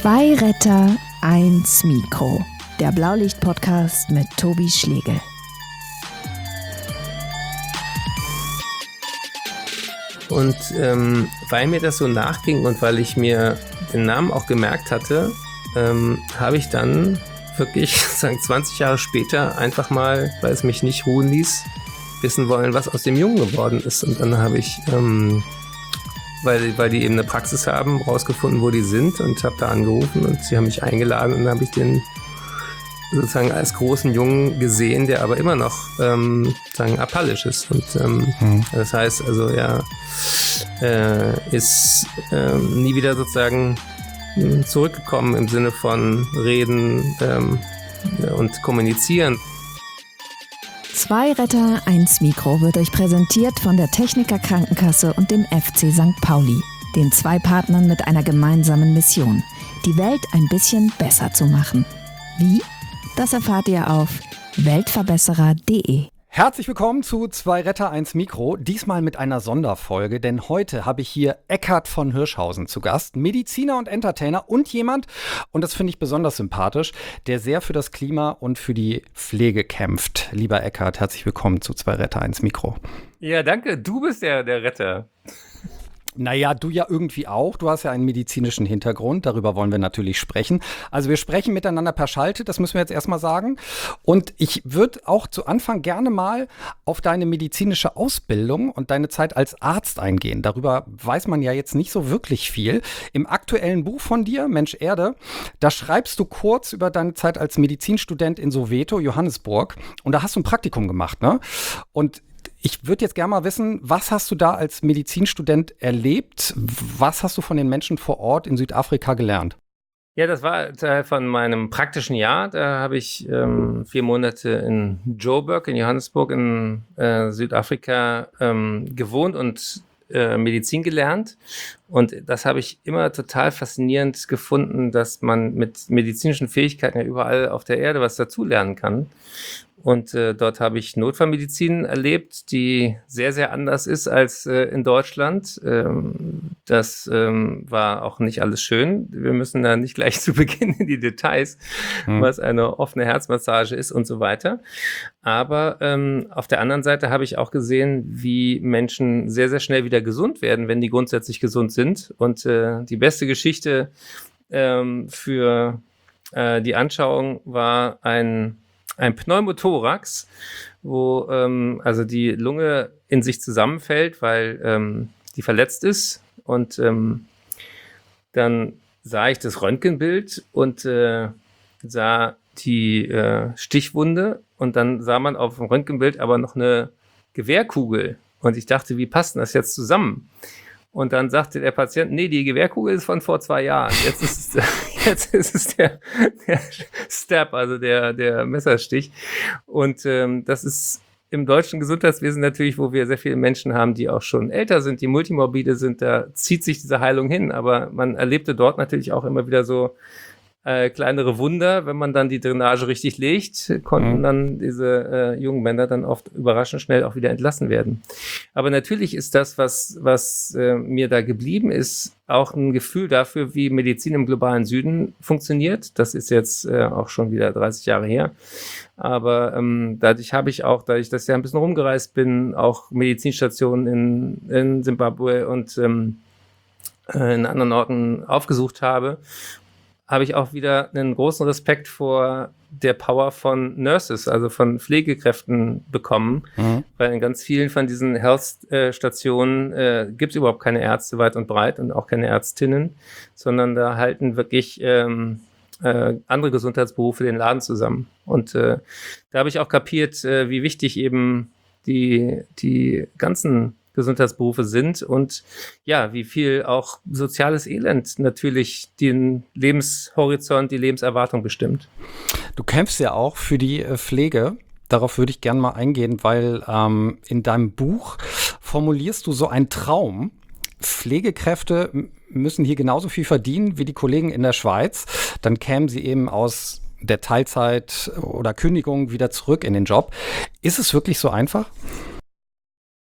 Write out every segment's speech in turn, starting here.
Zwei Retter, eins Mikro. Der Blaulicht-Podcast mit Tobi Schlegel. Und weil mir das so nachging und weil ich mir den Namen auch gemerkt hatte, habe ich dann wirklich 20 Jahre später einfach mal, weil es mich nicht ruhen ließ, wissen wollen, was aus dem Jungen geworden ist. Und dann habe ich, weil die eben eine Praxis haben, rausgefunden, wo die sind, und habe da angerufen und sie haben mich eingeladen, und dann habe ich den sozusagen als großen Jungen gesehen, der aber immer noch sozusagen apallisch ist. Und das heißt, also er ist nie wieder sozusagen zurückgekommen im Sinne von Reden und Kommunizieren. Zwei Retter, eins Mikro wird euch präsentiert von der Techniker Krankenkasse und dem FC St. Pauli, den zwei Partnern mit einer gemeinsamen Mission, die Welt ein bisschen besser zu machen. Wie? Das erfahrt ihr auf weltverbesserer.de. Herzlich willkommen zu Zwei Retter, eins Mikro, diesmal mit einer Sonderfolge, denn heute habe ich hier Eckhard von Hirschhausen zu Gast, Mediziner und Entertainer und jemand, und das finde ich besonders sympathisch, der sehr für das Klima und für die Pflege kämpft. Lieber Eckhard, herzlich willkommen zu Zwei Retter, eins Mikro. Ja, danke, du bist der Retter. Naja, du ja irgendwie auch. Du hast ja einen medizinischen Hintergrund. Darüber wollen wir natürlich sprechen. Also wir sprechen miteinander per Schalte, das müssen wir jetzt erstmal sagen. Und ich würde auch zu Anfang gerne mal auf deine medizinische Ausbildung und deine Zeit als Arzt eingehen. Darüber weiß man ja jetzt nicht so wirklich viel. Im aktuellen Buch von dir, Mensch Erde, da schreibst du kurz über deine Zeit als Medizinstudent in Soweto, Johannesburg. Und da hast du ein Praktikum gemacht, ne? Und ich würde jetzt gerne mal wissen, was hast du da als Medizinstudent erlebt? Was hast du von den Menschen vor Ort in Südafrika gelernt? Ja, das war Teil von meinem praktischen Jahr. Da habe ich 4 Monate in Joburg, in Johannesburg, in Südafrika gewohnt und Medizin gelernt. Und das habe ich immer total faszinierend gefunden, dass man mit medizinischen Fähigkeiten ja überall auf der Erde was dazulernen kann. Und dort habe ich Notfallmedizin erlebt, die sehr, sehr anders ist als in Deutschland. Das war auch nicht alles schön. Wir müssen da nicht gleich zu Beginn in die Details, was eine offene Herzmassage ist und so weiter. Aber auf der anderen Seite habe ich auch gesehen, wie Menschen sehr, sehr schnell wieder gesund werden, wenn die grundsätzlich gesund sind. Und die beste Geschichte für die Anschauung war ein Pneumothorax, wo also die Lunge in sich zusammenfällt, weil die verletzt ist. Und dann sah ich das Röntgenbild und sah die Stichwunde, und dann sah man auf dem Röntgenbild aber noch eine Gewehrkugel. Und ich dachte, wie passt denn das jetzt zusammen? Und dann sagte der Patient, nee, die Gewehrkugel ist von vor 2 Jahren. Jetzt ist es der Stab, also der Messerstich. Und das ist im deutschen Gesundheitswesen natürlich, wo wir sehr viele Menschen haben, die auch schon älter sind, die multimorbide sind, da zieht sich diese Heilung hin. Aber man erlebte dort natürlich auch immer wieder so kleinere Wunder. Wenn man dann die Drainage richtig legt, konnten dann diese jungen Männer dann oft überraschend schnell auch wieder entlassen werden. Aber natürlich ist das, was mir da geblieben ist, auch ein Gefühl dafür, wie Medizin im globalen Süden funktioniert. Das ist jetzt auch schon wieder 30 Jahre her. Aber dadurch, dass ich ja ein bisschen rumgereist bin, auch Medizinstationen in Zimbabwe und in anderen Orten aufgesucht habe ich auch wieder einen großen Respekt vor der Power von Nurses, also von Pflegekräften bekommen, weil in ganz vielen von diesen Health-Stationen gibt es überhaupt keine Ärzte weit und breit und auch keine Ärztinnen, sondern da halten wirklich andere Gesundheitsberufe den Laden zusammen. Und da habe ich auch kapiert, wie wichtig eben die ganzen Gesundheitsberufe sind und ja, wie viel auch soziales Elend natürlich den Lebenshorizont, die Lebenserwartung bestimmt. Du kämpfst ja auch für die Pflege. Darauf würde ich gerne mal eingehen, weil in deinem Buch formulierst du so einen Traum. Pflegekräfte müssen hier genauso viel verdienen wie die Kollegen in der Schweiz. Dann kämen sie eben aus der Teilzeit oder Kündigung wieder zurück in den Job. Ist es wirklich so einfach?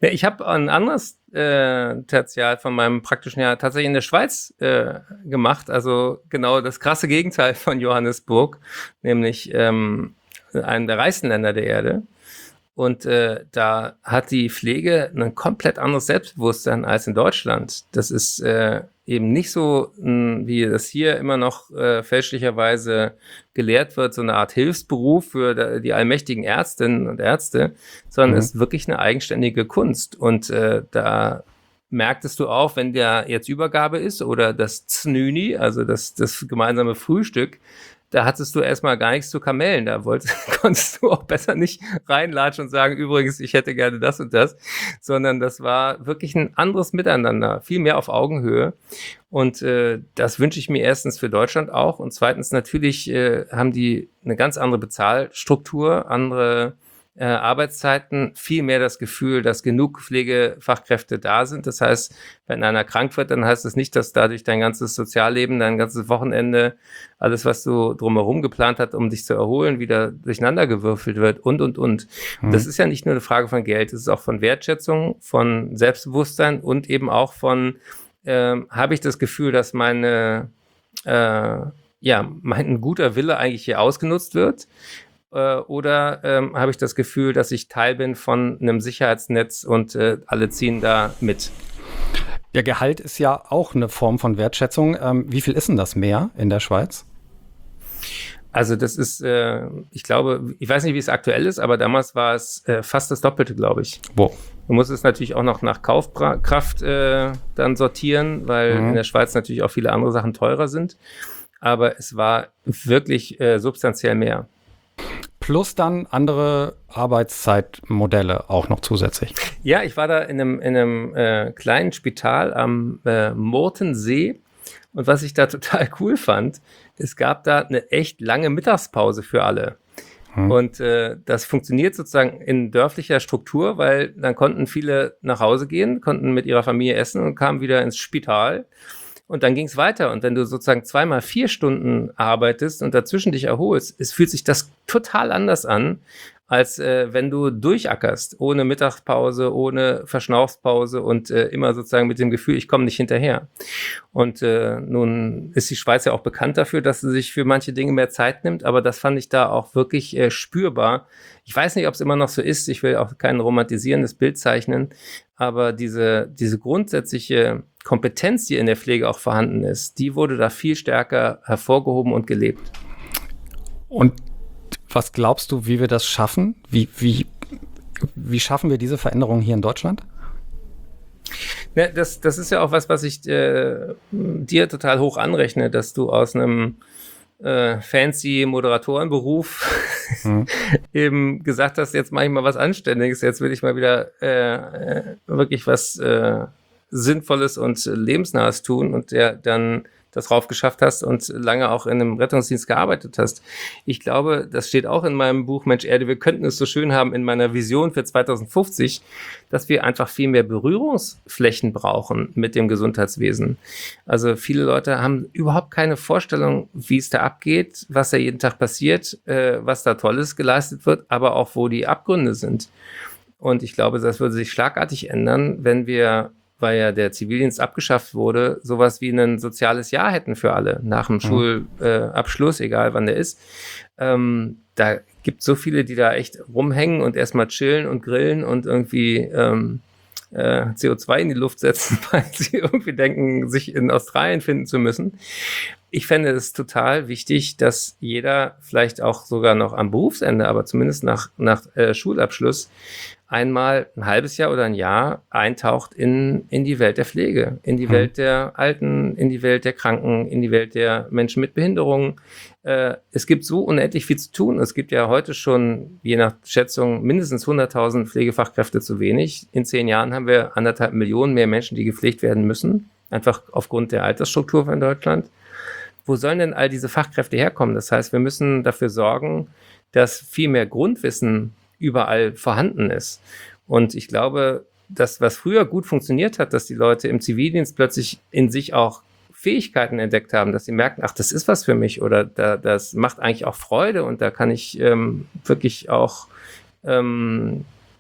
Ja, ich habe ein anderes Tertial von meinem praktischen Jahr tatsächlich in der Schweiz gemacht. Also genau das krasse Gegenteil von Johannesburg, nämlich einem der reichsten Länder der Erde. Und da hat die Pflege ein komplett anderes Selbstbewusstsein als in Deutschland. Das ist eben nicht so, wie das hier immer noch fälschlicherweise gelehrt wird, so eine Art Hilfsberuf für die allmächtigen Ärztinnen und Ärzte, sondern es ist wirklich eine eigenständige Kunst. Und da merktest du auch, wenn der jetzt Übergabe ist oder das Znüni, also das gemeinsame Frühstück, da hattest du erstmal gar nichts zu kamellen. Da konntest du auch besser nicht reinlatschen und sagen, übrigens, ich hätte gerne das und das, sondern das war wirklich ein anderes Miteinander, viel mehr auf Augenhöhe. Und das wünsche ich mir erstens für Deutschland auch. Und zweitens natürlich haben die eine ganz andere Bezahlstruktur, andere Arbeitszeiten, viel mehr das Gefühl, dass genug Pflegefachkräfte da sind. Das heißt, wenn einer krank wird, dann heißt es nicht, dass dadurch dein ganzes Sozialleben, dein ganzes Wochenende, alles, was du drumherum geplant hast, um dich zu erholen, wieder durcheinandergewürfelt wird und. Das ist ja nicht nur eine Frage von Geld, es ist auch von Wertschätzung, von Selbstbewusstsein und eben auch von, habe ich das Gefühl, dass mein guter Wille eigentlich hier ausgenutzt wird? Oder habe ich das Gefühl, dass ich Teil bin von einem Sicherheitsnetz und alle ziehen da mit? Der Gehalt ist ja auch eine Form von Wertschätzung. Wie viel ist denn das mehr in der Schweiz? Also das ist, ich glaube, ich weiß nicht, wie es aktuell ist, aber damals war es fast das Doppelte, glaube ich. Wow. Du musst es natürlich auch noch nach Kaufkraft dann sortieren, weil in der Schweiz natürlich auch viele andere Sachen teurer sind. Aber es war wirklich substanziell mehr. Plus dann andere Arbeitszeitmodelle auch noch zusätzlich. Ja, ich war da in einem kleinen Spital am Murtensee und was ich da total cool fand, es gab da eine echt lange Mittagspause für alle. Und das funktioniert sozusagen in dörflicher Struktur, weil dann konnten viele nach Hause gehen, konnten mit ihrer Familie essen und kamen wieder ins Spital. Und dann ging es weiter. Und wenn du sozusagen 2x4 Stunden arbeitest und dazwischen dich erholst, fühlt sich das total anders an, als wenn du durchackerst, ohne Mittagspause, ohne Verschnaufspause und immer sozusagen mit dem Gefühl, ich komme nicht hinterher. Und nun ist die Schweiz ja auch bekannt dafür, dass sie sich für manche Dinge mehr Zeit nimmt, aber das fand ich da auch wirklich spürbar. Ich weiß nicht, ob es immer noch so ist, ich will auch kein romantisierendes Bild zeichnen, aber diese grundsätzliche Kompetenz, die in der Pflege auch vorhanden ist, die wurde da viel stärker hervorgehoben und gelebt. Und was glaubst du, wie wir das schaffen? Wie schaffen wir diese Veränderung hier in Deutschland? Ja, das ist ja auch was ich dir total hoch anrechne, dass du aus einem fancy Moderatorenberuf eben gesagt hast, jetzt mache ich mal was Anständiges, jetzt will ich mal wieder wirklich was Sinnvolles und Lebensnahes tun und der dann das rauf geschafft hast und lange auch in einem Rettungsdienst gearbeitet hast. Ich glaube, das steht auch in meinem Buch Mensch Erde, wir könnten es so schön haben in meiner Vision für 2050, dass wir einfach viel mehr Berührungsflächen brauchen mit dem Gesundheitswesen. Also viele Leute haben überhaupt keine Vorstellung, wie es da abgeht, was da jeden Tag passiert, was da Tolles geleistet wird, aber auch wo die Abgründe sind. Und ich glaube, das würde sich schlagartig ändern, wenn wir, weil ja der Zivildienst abgeschafft wurde, sowas wie ein soziales Jahr hätten für alle nach dem Schulabschluss, egal wann der ist. Da gibt es so viele, die da echt rumhängen und erstmal chillen und grillen und irgendwie CO2 in die Luft setzen, weil sie irgendwie denken, sich in Australien finden zu müssen. Ich fände es total wichtig, dass jeder vielleicht auch sogar noch am Berufsende, aber zumindest nach Schulabschluss einmal ein halbes Jahr oder ein Jahr eintaucht in die Welt der Pflege, in die Welt der Alten, in die Welt der Kranken, in die Welt der Menschen mit Behinderungen. Es gibt so unendlich viel zu tun. Es gibt ja heute schon, je nach Schätzung, mindestens 100.000 Pflegefachkräfte zu wenig. In 10 Jahren haben wir 1,5 Millionen mehr Menschen, die gepflegt werden müssen, einfach aufgrund der Altersstruktur von Deutschland. Wo sollen denn all diese Fachkräfte herkommen? Das heißt, wir müssen dafür sorgen, dass viel mehr Grundwissen überall vorhanden ist. Und ich glaube, das, was früher gut funktioniert hat, dass die Leute im Zivildienst plötzlich in sich auch Fähigkeiten entdeckt haben, dass sie merken, ach, das ist was für mich oder das macht eigentlich auch Freude und da kann ich wirklich auch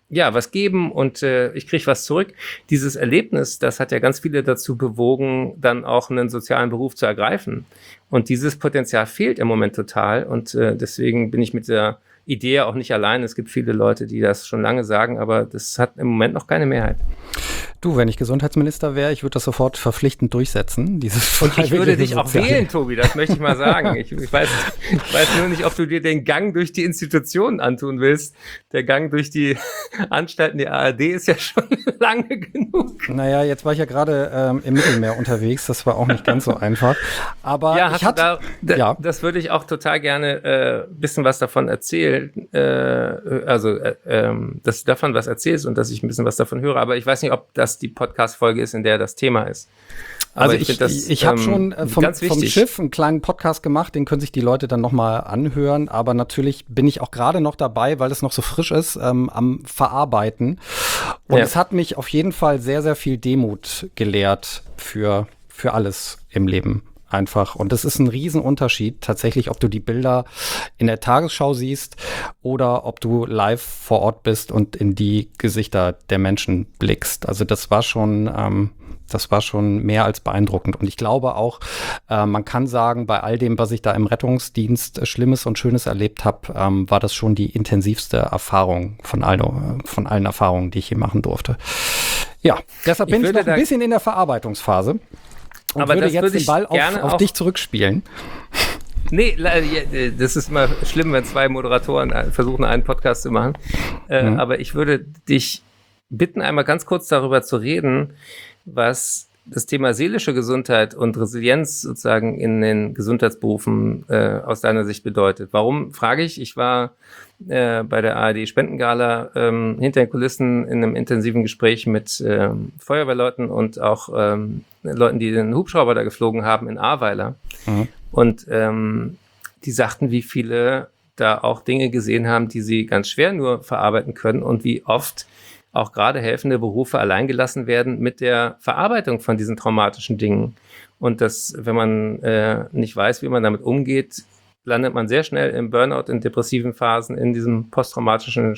was geben und ich kriege was zurück. Dieses Erlebnis, das hat ja ganz viele dazu bewogen, dann auch einen sozialen Beruf zu ergreifen. Und dieses Potenzial fehlt im Moment total. Und deswegen bin ich mit der Idee auch nicht allein. Es gibt viele Leute, die das schon lange sagen, aber das hat im Moment noch keine Mehrheit. Du, wenn ich Gesundheitsminister wäre, ich würde das sofort verpflichtend durchsetzen. Und ich würde dich auch wählen, Tobi, das möchte ich mal sagen. Ich weiß nur nicht, ob du dir den Gang durch die Institutionen antun willst. Der Gang durch die Anstalten der ARD ist ja schon lange genug. Naja, jetzt war ich ja gerade im Mittelmeer unterwegs. Das war auch nicht ganz so einfach. Aber ja, das würde ich auch total gerne ein bisschen was davon erzählen. Dass du davon was erzählst und dass ich ein bisschen was davon höre. Aber ich weiß nicht, ob das die Podcast-Folge ist, in der das Thema ist. Aber also ich habe schon vom Schiff einen kleinen Podcast gemacht, den können sich die Leute dann nochmal anhören. Aber natürlich bin ich auch gerade noch dabei, weil es noch so frisch ist, am Verarbeiten. Und es hat mich auf jeden Fall sehr, sehr viel Demut gelehrt für alles im Leben. Einfach. Und das ist ein Riesenunterschied, tatsächlich, ob du die Bilder in der Tagesschau siehst oder ob du live vor Ort bist und in die Gesichter der Menschen blickst. Also das war schon mehr als beeindruckend. Und ich glaube auch, man kann sagen, bei all dem, was ich da im Rettungsdienst Schlimmes und Schönes erlebt habe, war das schon die intensivste Erfahrung von allen Erfahrungen, die ich je machen durfte. Ja, deshalb bin ich noch ein bisschen in der Verarbeitungsphase. Und aber würde jetzt den Ball auf dich zurückspielen. Nee, das ist immer schlimm, wenn zwei Moderatoren versuchen, einen Podcast zu machen. Aber ich würde dich bitten, einmal ganz kurz darüber zu reden, was das Thema seelische Gesundheit und Resilienz sozusagen in den Gesundheitsberufen aus deiner Sicht bedeutet. Warum, frage ich? Ich war bei der ARD-Spendengala hinter den Kulissen in einem intensiven Gespräch mit Feuerwehrleuten und auch Leuten, die den Hubschrauber da geflogen haben in Ahrweiler. Mhm. Und die sagten, wie viele da auch Dinge gesehen haben, die sie ganz schwer nur verarbeiten können und wie oft auch gerade helfende Berufe alleingelassen werden mit der Verarbeitung von diesen traumatischen Dingen. Und dass, wenn man nicht weiß, wie man damit umgeht, landet man sehr schnell im Burnout, in depressiven Phasen, in diesem posttraumatischen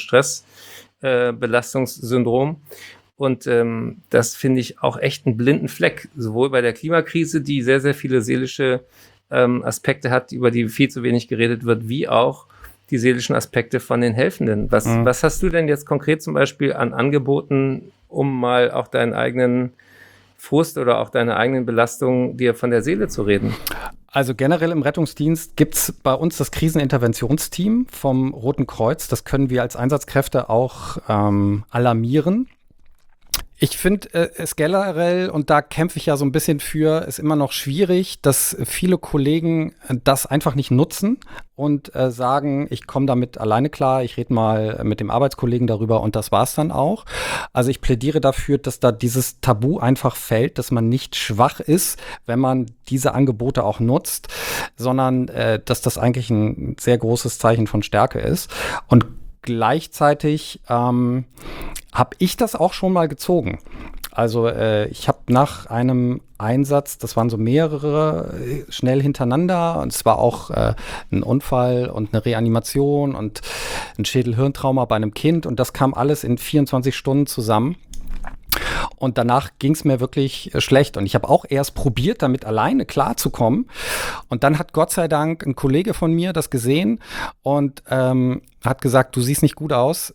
Stressbelastungssyndrom. Und das finde ich auch echt einen blinden Fleck, sowohl bei der Klimakrise, die sehr, sehr viele seelische Aspekte hat, über die viel zu wenig geredet wird, wie auch die seelischen Aspekte von den Helfenden. Was hast du denn jetzt konkret zum Beispiel an Angeboten, um mal auch deinen eigenen Frust oder auch deine eigenen Belastungen dir von der Seele zu reden? Also generell im Rettungsdienst gibt es bei uns das Kriseninterventionsteam vom Roten Kreuz. Das können wir als Einsatzkräfte auch alarmieren. Ich finde es generell, und da kämpfe ich ja so ein bisschen für, ist immer noch schwierig, dass viele Kollegen das einfach nicht nutzen und sagen, ich komme damit alleine klar, ich rede mal mit dem Arbeitskollegen darüber und das war's dann auch. Also ich plädiere dafür, dass da dieses Tabu einfach fällt, dass man nicht schwach ist, wenn man diese Angebote auch nutzt, sondern dass das eigentlich ein sehr großes Zeichen von Stärke ist. Und gleichzeitig habe ich das auch schon mal gezogen. Also ich habe nach einem Einsatz, das waren so mehrere schnell hintereinander und es war auch ein Unfall und eine Reanimation und ein Schädel-Hirntrauma bei einem Kind und das kam alles in 24 Stunden zusammen. Und danach ging es mir wirklich schlecht. Und ich habe auch erst probiert, damit alleine klarzukommen. Und dann hat Gott sei Dank ein Kollege von mir das gesehen und hat gesagt, du siehst nicht gut aus.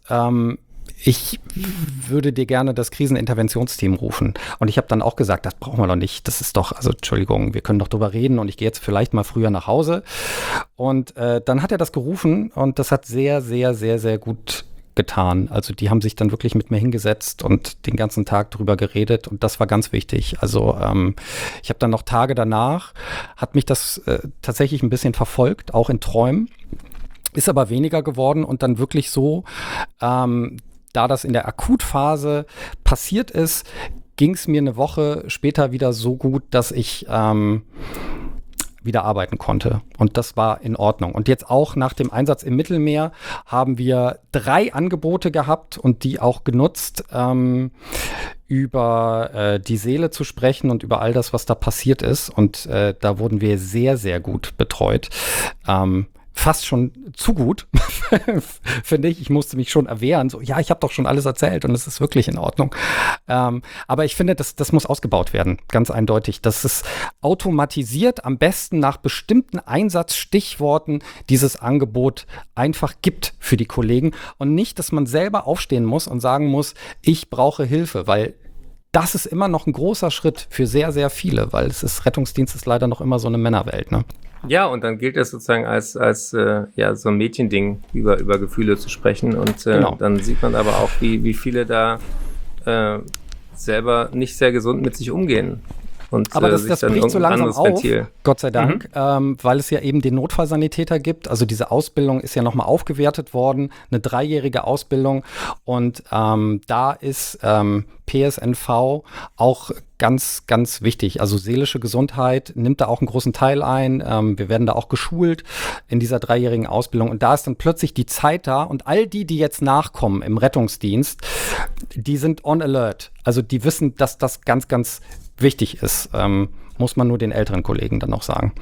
Ich würde dir gerne das Kriseninterventionsteam rufen. Und ich habe dann auch gesagt, das brauchen wir doch nicht. Das ist doch, also Entschuldigung, wir können doch drüber reden und ich gehe jetzt vielleicht mal früher nach Hause. Und dann hat er das gerufen und das hat sehr, sehr, sehr, sehr gut getan. Also die haben sich dann wirklich mit mir hingesetzt und den ganzen Tag drüber geredet und das war ganz wichtig. Also ich habe dann noch Tage danach, hat mich das tatsächlich ein bisschen verfolgt, auch in Träumen, ist aber weniger geworden und dann wirklich so, da das in der Akutphase passiert ist, ging es mir eine Woche später wieder so gut, dass ich wieder arbeiten konnte. Und das war in Ordnung. Und jetzt auch nach dem Einsatz im Mittelmeer haben wir 3 Angebote gehabt und die auch genutzt, über die Seele zu sprechen und über all das, was da passiert ist. Und da wurden wir sehr, sehr gut betreut. fast schon zu gut, finde ich. Ich musste mich schon erwehren. So, ja, ich habe doch schon alles erzählt und es ist wirklich in Ordnung. Aber ich finde, das muss ausgebaut werden, ganz eindeutig. Dass es automatisiert am besten nach bestimmten Einsatzstichworten dieses Angebot einfach gibt für die Kollegen und nicht, dass man selber aufstehen muss und sagen muss, ich brauche Hilfe, weil das ist immer noch ein großer Schritt für sehr, sehr viele, weil Rettungsdienst ist leider noch immer so eine Männerwelt, ne? Ja, und dann gilt es sozusagen als ja, so ein Mädchending, über Gefühle zu sprechen. Und Genau. Dann sieht man aber auch, wie viele da selber nicht sehr gesund mit sich umgehen. Und, aber das sich dann bricht so irgendein langsam anderes auf, Ventil. Gott sei Dank, weil es ja eben den Notfallsanitäter gibt. Also diese Ausbildung ist ja nochmal aufgewertet worden, eine 3-jährige Ausbildung. Und da ist PSNV auch ganz, ganz wichtig. Also seelische Gesundheit nimmt da auch einen großen Teil ein. Wir werden da auch geschult in dieser 3-jährigen Ausbildung. Und da ist dann plötzlich die Zeit da. Und all die jetzt nachkommen im Rettungsdienst, die sind on alert. Also die wissen, dass das ganz, ganz wichtig ist, muss man nur den älteren Kollegen dann noch sagen.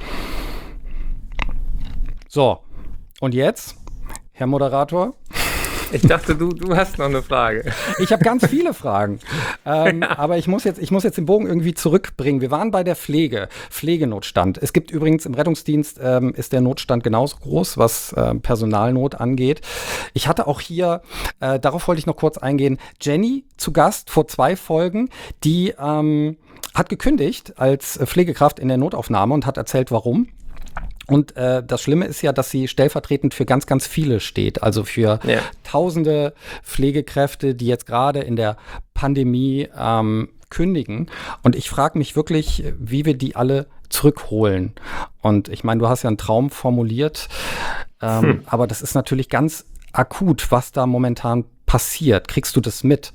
So, und jetzt, Herr Moderator? Ich dachte, du hast noch eine Frage. Ich habe ganz viele Fragen, aber ich muss jetzt den Bogen irgendwie zurückbringen. Wir waren bei der Pflegenotstand. Es gibt übrigens im Rettungsdienst ist der Notstand genauso groß, was Personalnot angeht. Ich hatte auch hier, darauf wollte ich noch kurz eingehen, Jenny zu Gast vor 2 Folgen, die hat gekündigt als Pflegekraft in der Notaufnahme und hat erzählt, warum. Und das Schlimme ist ja, dass sie stellvertretend für ganz, ganz viele steht. Also für tausende Pflegekräfte, die jetzt gerade in der Pandemie kündigen. Und ich frage mich wirklich, wie wir die alle zurückholen. Und ich meine, du hast ja einen Traum formuliert, aber das ist natürlich ganz akut, was da momentan passiert. Kriegst du das mit?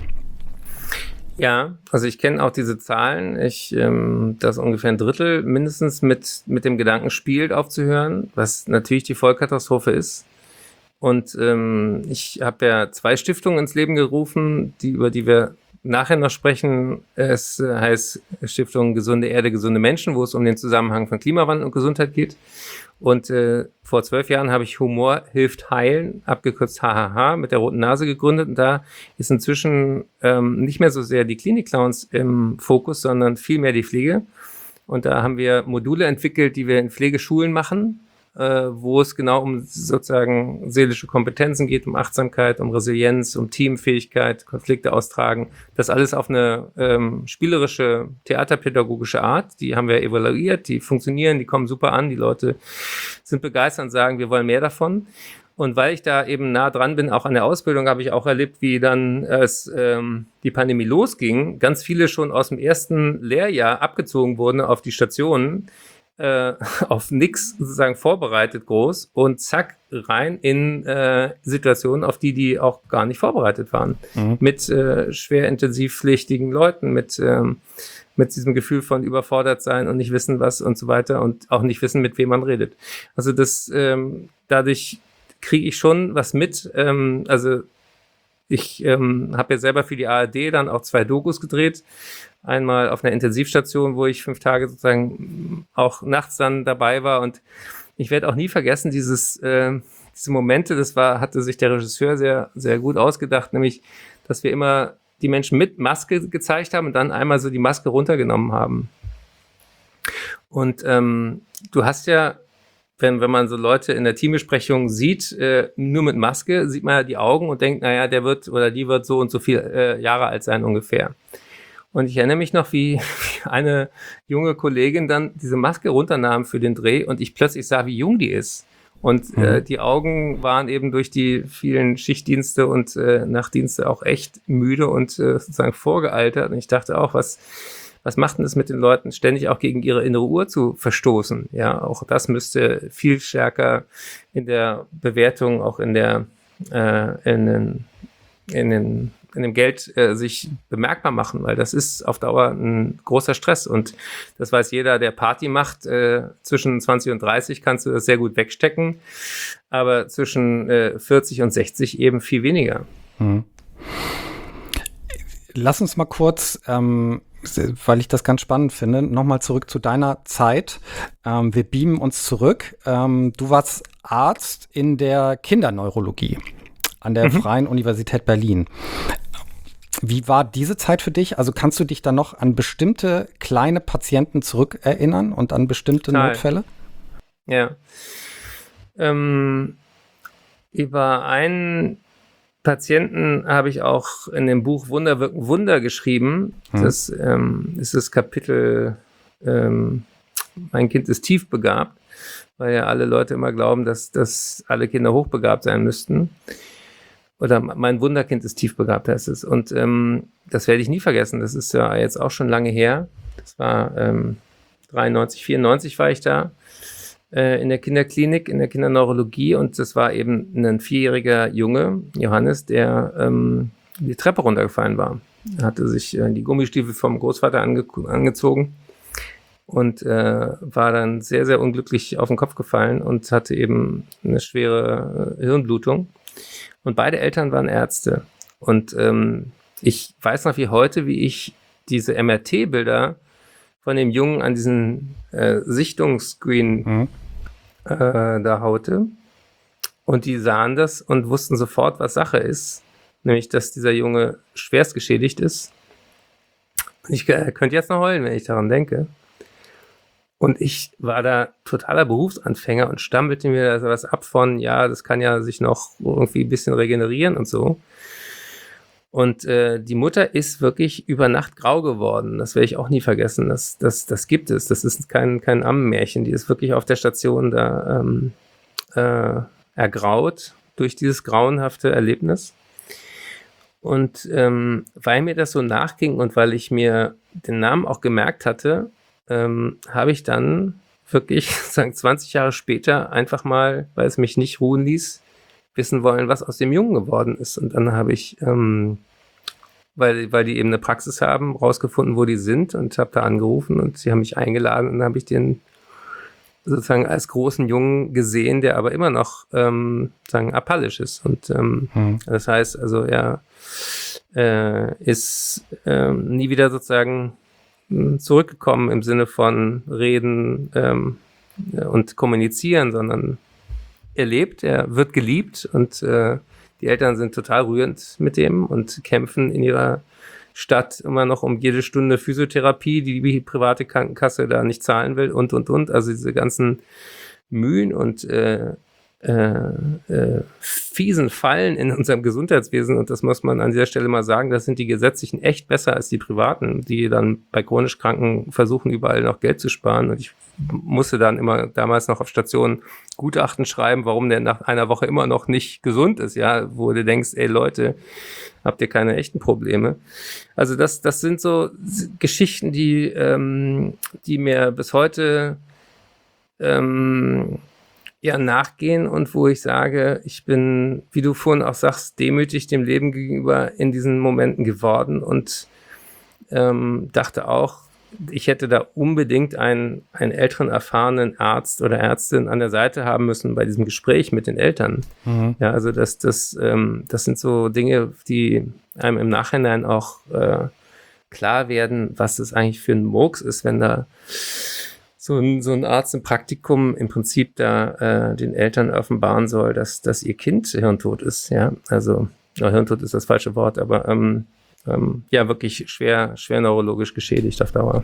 Ja, also ich kenne auch diese Zahlen. Dass ungefähr ein Drittel mindestens mit dem Gedanken spielt, aufzuhören, was natürlich die Vollkatastrophe ist. Und ich habe ja 2 Stiftungen ins Leben gerufen, über die wir nachher noch sprechen. Es heißt Stiftung Gesunde Erde, gesunde Menschen, wo es um den Zusammenhang von Klimawandel und Gesundheit geht. Und vor 12 Jahren habe ich Humor hilft heilen, abgekürzt HHH, mit der roten Nase gegründet. Und da ist inzwischen nicht mehr so sehr die Klinik-Clowns im Fokus, sondern vielmehr die Pflege. Und da haben wir Module entwickelt, die wir in Pflegeschulen machen, wo es genau um sozusagen seelische Kompetenzen geht, um Achtsamkeit, um Resilienz, um Teamfähigkeit, Konflikte austragen. Das alles auf eine spielerische, theaterpädagogische Art. Die haben wir evaluiert, die funktionieren, die kommen super an, die Leute sind begeistert und sagen, wir wollen mehr davon. Und weil ich da eben nah dran bin, auch an der Ausbildung, habe ich auch erlebt, wie dann, als die Pandemie losging, ganz viele schon aus dem ersten Lehrjahr abgezogen wurden auf die Stationen, auf nix sozusagen vorbereitet groß und zack rein in Situationen, auf die auch gar nicht vorbereitet waren. Mit schwer intensivpflichtigen Leuten, mit diesem Gefühl von überfordert sein und nicht wissen was und so weiter und auch nicht wissen, mit wem man redet. Also dadurch kriege ich schon was mit. Also ich habe ja selber für die ARD dann auch 2 Dokus gedreht. Einmal auf einer Intensivstation, wo ich 5 Tage sozusagen auch nachts dann dabei war. Und ich werde auch nie vergessen, diese Momente, hatte sich der Regisseur sehr, sehr gut ausgedacht, nämlich, dass wir immer die Menschen mit Maske gezeigt haben und dann einmal so die Maske runtergenommen haben. Und du hast ja, wenn man so Leute in der Teambesprechung sieht, nur mit Maske, sieht man ja die Augen und denkt, naja, der wird oder die wird so und so viel Jahre alt sein ungefähr. Und ich erinnere mich noch, wie eine junge Kollegin dann diese Maske runternahm für den Dreh und ich plötzlich sah, wie jung die ist. Und die Augen waren eben durch die vielen Schichtdienste und Nachtdienste auch echt müde und sozusagen vorgealtert. Und ich dachte auch, was macht denn das mit den Leuten, ständig auch gegen ihre innere Uhr zu verstoßen? Ja, auch das müsste viel stärker in der Bewertung, auch in dem Geld sich bemerkbar machen, weil das ist auf Dauer ein großer Stress und das weiß jeder, der Party macht, zwischen 20 und 30 kannst du das sehr gut wegstecken, aber zwischen 40 und 60 eben viel weniger. Lass uns mal kurz weil ich das ganz spannend finde, nochmal zurück zu deiner Zeit. Wir beamen uns zurück. Du warst Arzt in der Kinderneurologie an der Freien Universität Berlin. Wie war diese Zeit für dich? Also kannst du dich da noch an bestimmte kleine Patienten zurückerinnern und an bestimmte Notfälle? Ja. Über einen Patienten habe ich auch in dem Buch Wunder wirken Wunder geschrieben. Das ist das Kapitel Mein Kind ist tiefbegabt, weil ja alle Leute immer glauben, dass alle Kinder hochbegabt sein müssten. Oder mein Wunderkind ist tiefbegabt, heißt es. Und das werde ich nie vergessen. Das ist ja jetzt auch schon lange her. Das war 93, 94 war ich da in der Kinderklinik, in der Kinderneurologie. Und das war eben ein 4-jähriger Junge, Johannes, der die Treppe runtergefallen war. Er hatte sich die Gummistiefel vom Großvater angezogen und war dann sehr, sehr unglücklich auf den Kopf gefallen und hatte eben eine schwere Hirnblutung. Und beide Eltern waren Ärzte. Und ich weiß noch wie heute, wie ich diese MRT-Bilder von dem Jungen an diesen Sichtungsscreen da haute. Und die sahen das und wussten sofort, was Sache ist. Nämlich, dass dieser Junge schwerst geschädigt ist. Und ich könnte jetzt noch heulen, wenn ich daran denke. Und ich war da totaler Berufsanfänger und stammelte mir da was ab von, ja, das kann ja sich noch irgendwie ein bisschen regenerieren und so. Und die Mutter ist wirklich über Nacht grau geworden. Das werde ich auch nie vergessen. Das gibt es. Das ist kein Ammenmärchen. Die ist wirklich auf der Station da ergraut durch dieses grauenhafte Erlebnis. Und weil mir das so nachging und weil ich mir den Namen auch gemerkt hatte, habe ich dann wirklich, 20 Jahre später, einfach mal, weil es mich nicht ruhen ließ, wissen wollen, was aus dem Jungen geworden ist. Und dann habe ich, weil die eben eine Praxis haben, rausgefunden, wo die sind und habe da angerufen und sie haben mich eingeladen und dann habe ich den sozusagen als großen Jungen gesehen, der aber immer noch apallisch ist. Und das heißt, also er ist nie wieder sozusagen zurückgekommen im Sinne von Reden und Kommunizieren, sondern er lebt, er wird geliebt und die Eltern sind total rührend mit dem und kämpfen in ihrer Stadt immer noch um jede Stunde Physiotherapie, die private Krankenkasse da nicht zahlen will und. Also diese ganzen Mühen und fiesen Fallen in unserem Gesundheitswesen, und das muss man an dieser Stelle mal sagen, das sind die gesetzlichen echt besser als die privaten, die dann bei chronisch Kranken versuchen, überall noch Geld zu sparen. Und ich musste dann immer damals noch auf Stationen Gutachten schreiben, warum der nach einer Woche immer noch nicht gesund ist, ja, wo du denkst, ey Leute, habt ihr keine echten Probleme? Also das sind so Geschichten, die mir bis heute nachgehen und wo ich sage, ich bin, wie du vorhin auch sagst, demütig dem Leben gegenüber in diesen Momenten geworden und dachte auch, ich hätte da unbedingt einen älteren, erfahrenen Arzt oder Ärztin an der Seite haben müssen bei diesem Gespräch mit den Eltern. Ja, also das sind so Dinge, die einem im Nachhinein auch klar werden, was das eigentlich für ein Murks ist, wenn da so ein Arzt im Praktikum im Prinzip da den Eltern offenbaren soll, dass ihr Kind hirntot ist. Ja, also hirntot ist das falsche Wort, aber wirklich schwer neurologisch geschädigt auf Dauer.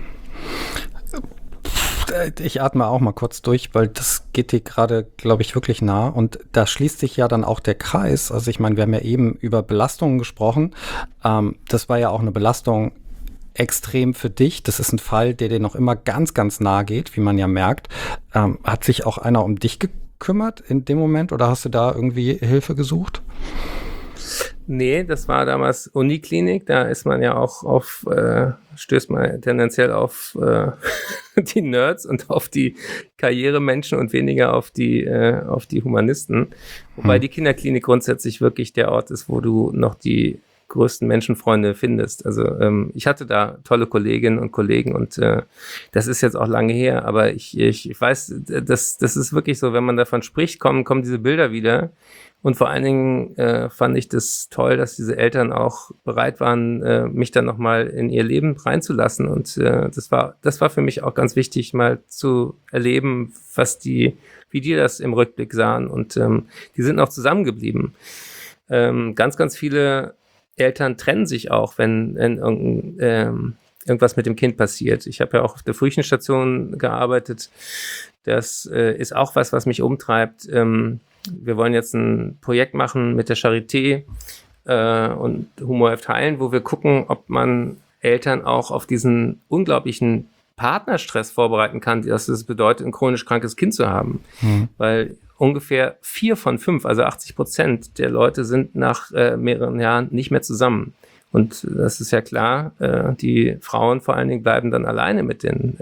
Ich atme auch mal kurz durch, weil das geht dir gerade, glaube ich, wirklich nah. Und da schließt sich ja dann auch der Kreis. Also ich meine, wir haben ja eben über Belastungen gesprochen. Das war ja auch eine Belastung extrem für dich. Das ist ein Fall, der dir noch immer ganz, ganz nahe geht, wie man ja merkt. Hat sich auch einer um dich gekümmert in dem Moment oder hast du da irgendwie Hilfe gesucht? Nee, das war damals Uniklinik. Da ist man ja auch stößt man tendenziell auf die Nerds und auf die Karrieremenschen und weniger auf die Humanisten. Wobei die Kinderklinik grundsätzlich wirklich der Ort ist, wo du noch die größten Menschenfreunde findest. Also ich hatte da tolle Kolleginnen und Kollegen und das ist jetzt auch lange her, aber ich weiß, das ist wirklich so, wenn man davon spricht, kommen diese Bilder wieder. Und vor allen Dingen fand ich das toll, dass diese Eltern auch bereit waren, mich dann nochmal in ihr Leben reinzulassen. Und das war für mich auch ganz wichtig, mal zu erleben, wie die das im Rückblick sahen. Und die sind auch zusammengeblieben. Ganz, ganz viele Eltern trennen sich auch, wenn irgendwas mit dem Kind passiert. Ich habe ja auch auf der Frühchenstation gearbeitet. Das ist auch was mich umtreibt. Wir wollen jetzt ein Projekt machen mit der Charité und Humor hilft heilen, wo wir gucken, ob man Eltern auch auf diesen unglaublichen Partnerstress vorbereiten kann, dass es bedeutet, ein chronisch krankes Kind zu haben. Weil ungefähr 4 von 5, also 80% der Leute sind nach mehreren Jahren nicht mehr zusammen. Und das ist ja klar, die Frauen vor allen Dingen bleiben dann alleine mit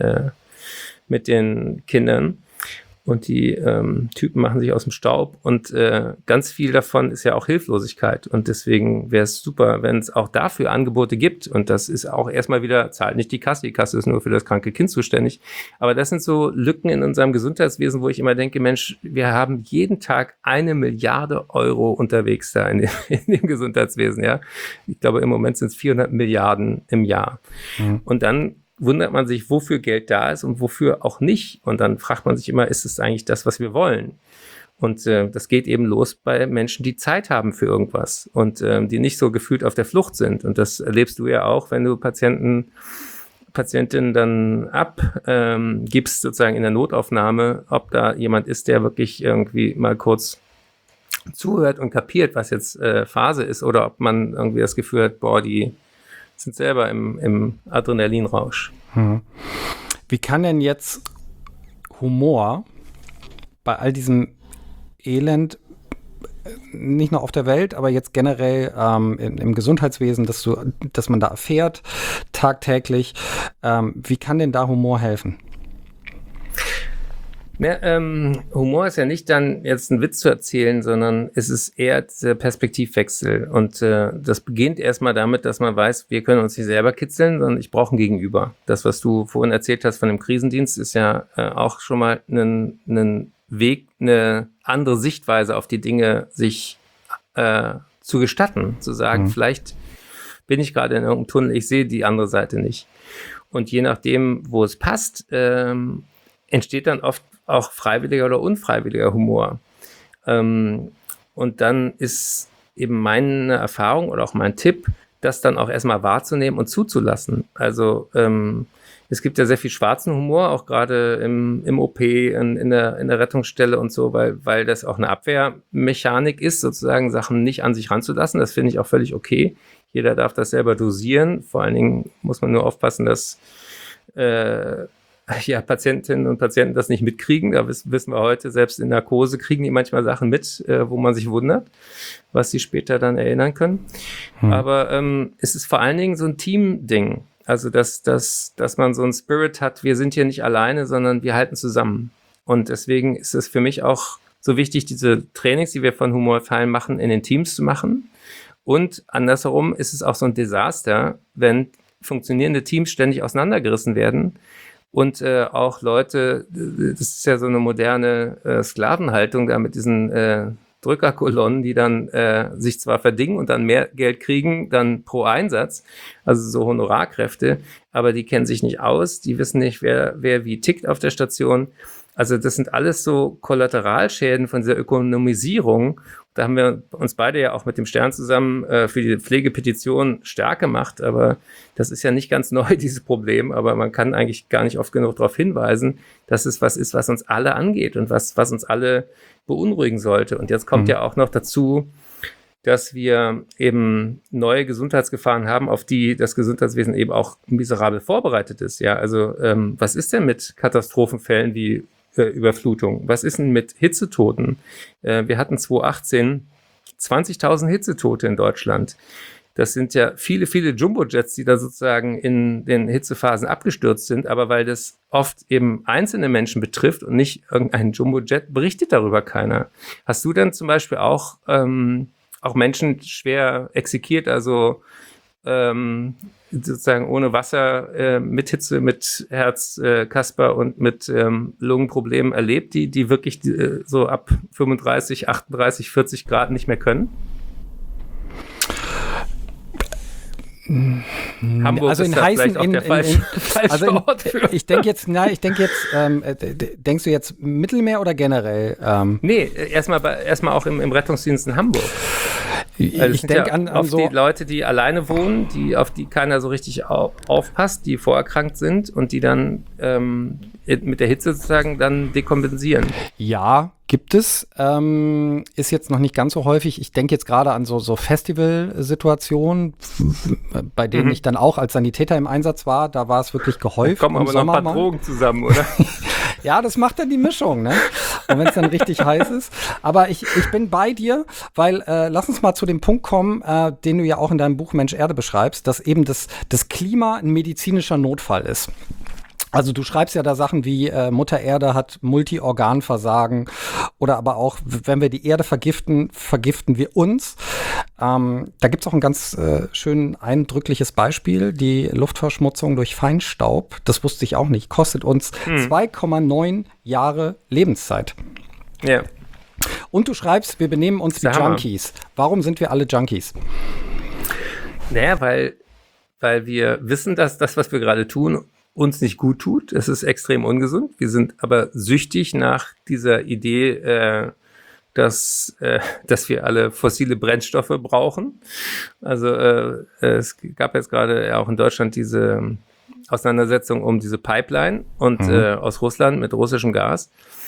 den Kindern. Und die Typen machen sich aus dem Staub und ganz viel davon ist ja auch Hilflosigkeit. Und deswegen wäre es super, wenn es auch dafür Angebote gibt. Und das ist auch erstmal wieder, zahlt nicht die Kasse ist nur für das kranke Kind zuständig. Aber das sind so Lücken in unserem Gesundheitswesen, wo ich immer denke, Mensch, wir haben jeden Tag 1 Milliarde Euro unterwegs da in dem Gesundheitswesen. Ja, ich glaube, im Moment sind es 400 Milliarden im Jahr. Und dann wundert man sich, wofür Geld da ist und wofür auch nicht. Und dann fragt man sich immer, ist es eigentlich das, was wir wollen? Und das geht eben los bei Menschen, die Zeit haben für irgendwas und die nicht so gefühlt auf der Flucht sind. Und das erlebst du ja auch, wenn du Patientinnen dann abgibst, sozusagen in der Notaufnahme, ob da jemand ist, der wirklich irgendwie mal kurz zuhört und kapiert, was jetzt Phase ist, oder ob man irgendwie das Gefühl hat, boah, die sind selber im Adrenalinrausch. Wie kann denn jetzt Humor bei all diesem Elend, nicht nur auf der Welt, aber jetzt generell im Gesundheitswesen, dass man da erfährt, tagtäglich, wie kann denn da Humor helfen? Ja, Humor ist ja nicht dann jetzt einen Witz zu erzählen, sondern es ist eher der Perspektivwechsel. Und das beginnt erstmal damit, dass man weiß, wir können uns nicht selber kitzeln, sondern ich brauche ein Gegenüber. Das, was du vorhin erzählt hast von dem Krisendienst, ist ja auch schon mal ein Weg, eine andere Sichtweise auf die Dinge sich zu gestatten. Zu sagen, vielleicht bin ich gerade in irgendeinem Tunnel, ich sehe die andere Seite nicht. Und je nachdem, wo es passt, entsteht dann oft auch freiwilliger oder unfreiwilliger Humor. Und dann ist eben meine Erfahrung oder auch mein Tipp, das dann auch erstmal wahrzunehmen und zuzulassen. Also es gibt ja sehr viel schwarzen Humor, auch gerade im OP, in der Rettungsstelle und so, weil das auch eine Abwehrmechanik ist, sozusagen Sachen nicht an sich ranzulassen. Das finde ich auch völlig okay. Jeder darf das selber dosieren. Vor allen Dingen muss man nur aufpassen, dass Patientinnen und Patienten das nicht mitkriegen. Da wissen wir heute, selbst in Narkose kriegen die manchmal Sachen mit, wo man sich wundert, was sie später dann erinnern können. Aber es ist vor allen Dingen so ein Team-Ding. Also, dass man so einen Spirit hat, wir sind hier nicht alleine, sondern wir halten zusammen. Und deswegen ist es für mich auch so wichtig, diese Trainings, die wir von Humor hilft heilen machen, in den Teams zu machen. Und andersherum ist es auch so ein Desaster, wenn funktionierende Teams ständig auseinandergerissen werden. Und auch Leute, das ist ja so eine moderne Sklavenhaltung da mit diesen Drückerkolonnen, die dann sich zwar verdingen und dann mehr Geld kriegen, dann pro Einsatz, also so Honorarkräfte, aber die kennen sich nicht aus, die wissen nicht, wer wie tickt auf der Station. Also das sind alles so Kollateralschäden von dieser Ökonomisierung. Da haben wir uns beide ja auch mit dem Stern zusammen für die Pflegepetition stark gemacht, aber das ist ja nicht ganz neu, dieses Problem, aber man kann eigentlich gar nicht oft genug darauf hinweisen, dass es was ist, was uns alle angeht und was uns alle beunruhigen sollte. Und jetzt kommt ja auch noch dazu, dass wir eben neue Gesundheitsgefahren haben, auf die das Gesundheitswesen eben auch miserabel vorbereitet ist. Ja, also was ist denn mit Katastrophenfällen wie Überflutung? Was ist denn mit Hitzetoten? Wir hatten 2018 20.000 Hitzetote in Deutschland. Das sind ja viele, viele Jumbojets, die da sozusagen in den Hitzephasen abgestürzt sind. Aber weil das oft eben einzelne Menschen betrifft und nicht irgendein Jumbojet, berichtet darüber keiner. Hast du denn zum Beispiel auch auch Menschen schwer exekiert, also sozusagen ohne Wasser, mit Hitze, mit Herzkasper und mit Lungenproblemen erlebt, die wirklich so ab 35, 38, 40 Grad nicht mehr können? Hamburg also in heißen, falsche Ort für. Ich denke jetzt, denkst du jetzt Mittelmeer oder generell? Nee, erstmal auch im Rettungsdienst in Hamburg. Ich denke ja an so die Leute, die alleine wohnen, auf die keiner so richtig aufpasst, die vorerkrankt sind und die dann mit der Hitze sozusagen dann dekompensieren. Ja, gibt es. Ist jetzt noch nicht ganz so häufig. Ich denke jetzt gerade an so Festivalsituationen, bei denen ich dann auch als Sanitäter im Einsatz war. Da war es wirklich gehäuft. Da kommen aber noch ein paar Drogen zusammen, oder? Ja, das macht dann die Mischung, ne? Und wenn es dann richtig heiß ist. Aber ich bin bei dir, weil lass uns mal zu dem Punkt kommen, den du ja auch in deinem Buch Mensch Erde beschreibst, dass eben das Klima ein medizinischer Notfall ist. Also du schreibst ja da Sachen wie Mutter Erde hat Multiorganversagen oder aber auch, wenn wir die Erde vergiften, vergiften wir uns. Da gibt's auch ein ganz schön eindrückliches Beispiel. Die Luftverschmutzung durch Feinstaub, das wusste ich auch nicht, kostet uns 2,9 Jahre Lebenszeit. Ja. Und du schreibst, wir benehmen uns wie Junkies. Warum sind wir alle Junkies? Naja, weil wir wissen, dass das, was wir gerade tun, uns nicht gut tut. Es ist extrem ungesund. Wir sind aber süchtig nach dieser Idee, dass wir alle fossile Brennstoffe brauchen. Also es gab jetzt gerade auch in Deutschland diese Auseinandersetzung um diese Pipeline und aus Russland mit russischem Gas.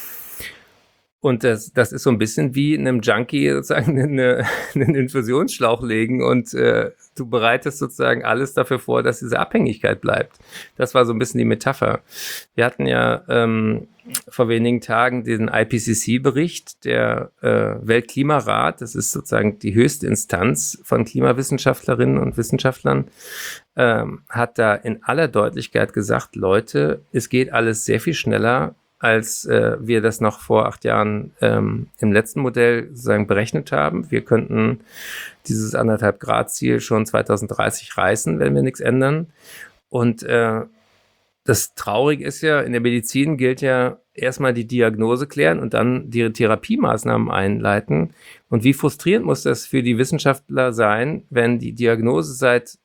Und das ist so ein bisschen wie einem Junkie sozusagen einen Infusionsschlauch legen und du bereitest sozusagen alles dafür vor, dass diese Abhängigkeit bleibt. Das war so ein bisschen die Metapher. Wir hatten ja vor wenigen Tagen den IPCC-Bericht, der Weltklimarat, das ist sozusagen die höchste Instanz von Klimawissenschaftlerinnen und Wissenschaftlern, hat da in aller Deutlichkeit gesagt, Leute, es geht alles sehr viel schneller, als wir das noch vor 8 Jahren im letzten Modell sozusagen berechnet haben. Wir könnten dieses 1,5-Grad-Ziel schon 2030 reißen, wenn wir nichts ändern. Und das Traurige ist ja, in der Medizin gilt ja erstmal die Diagnose klären und dann die Therapiemaßnahmen einleiten. Und wie frustrierend muss das für die Wissenschaftler sein, wenn die Diagnose seit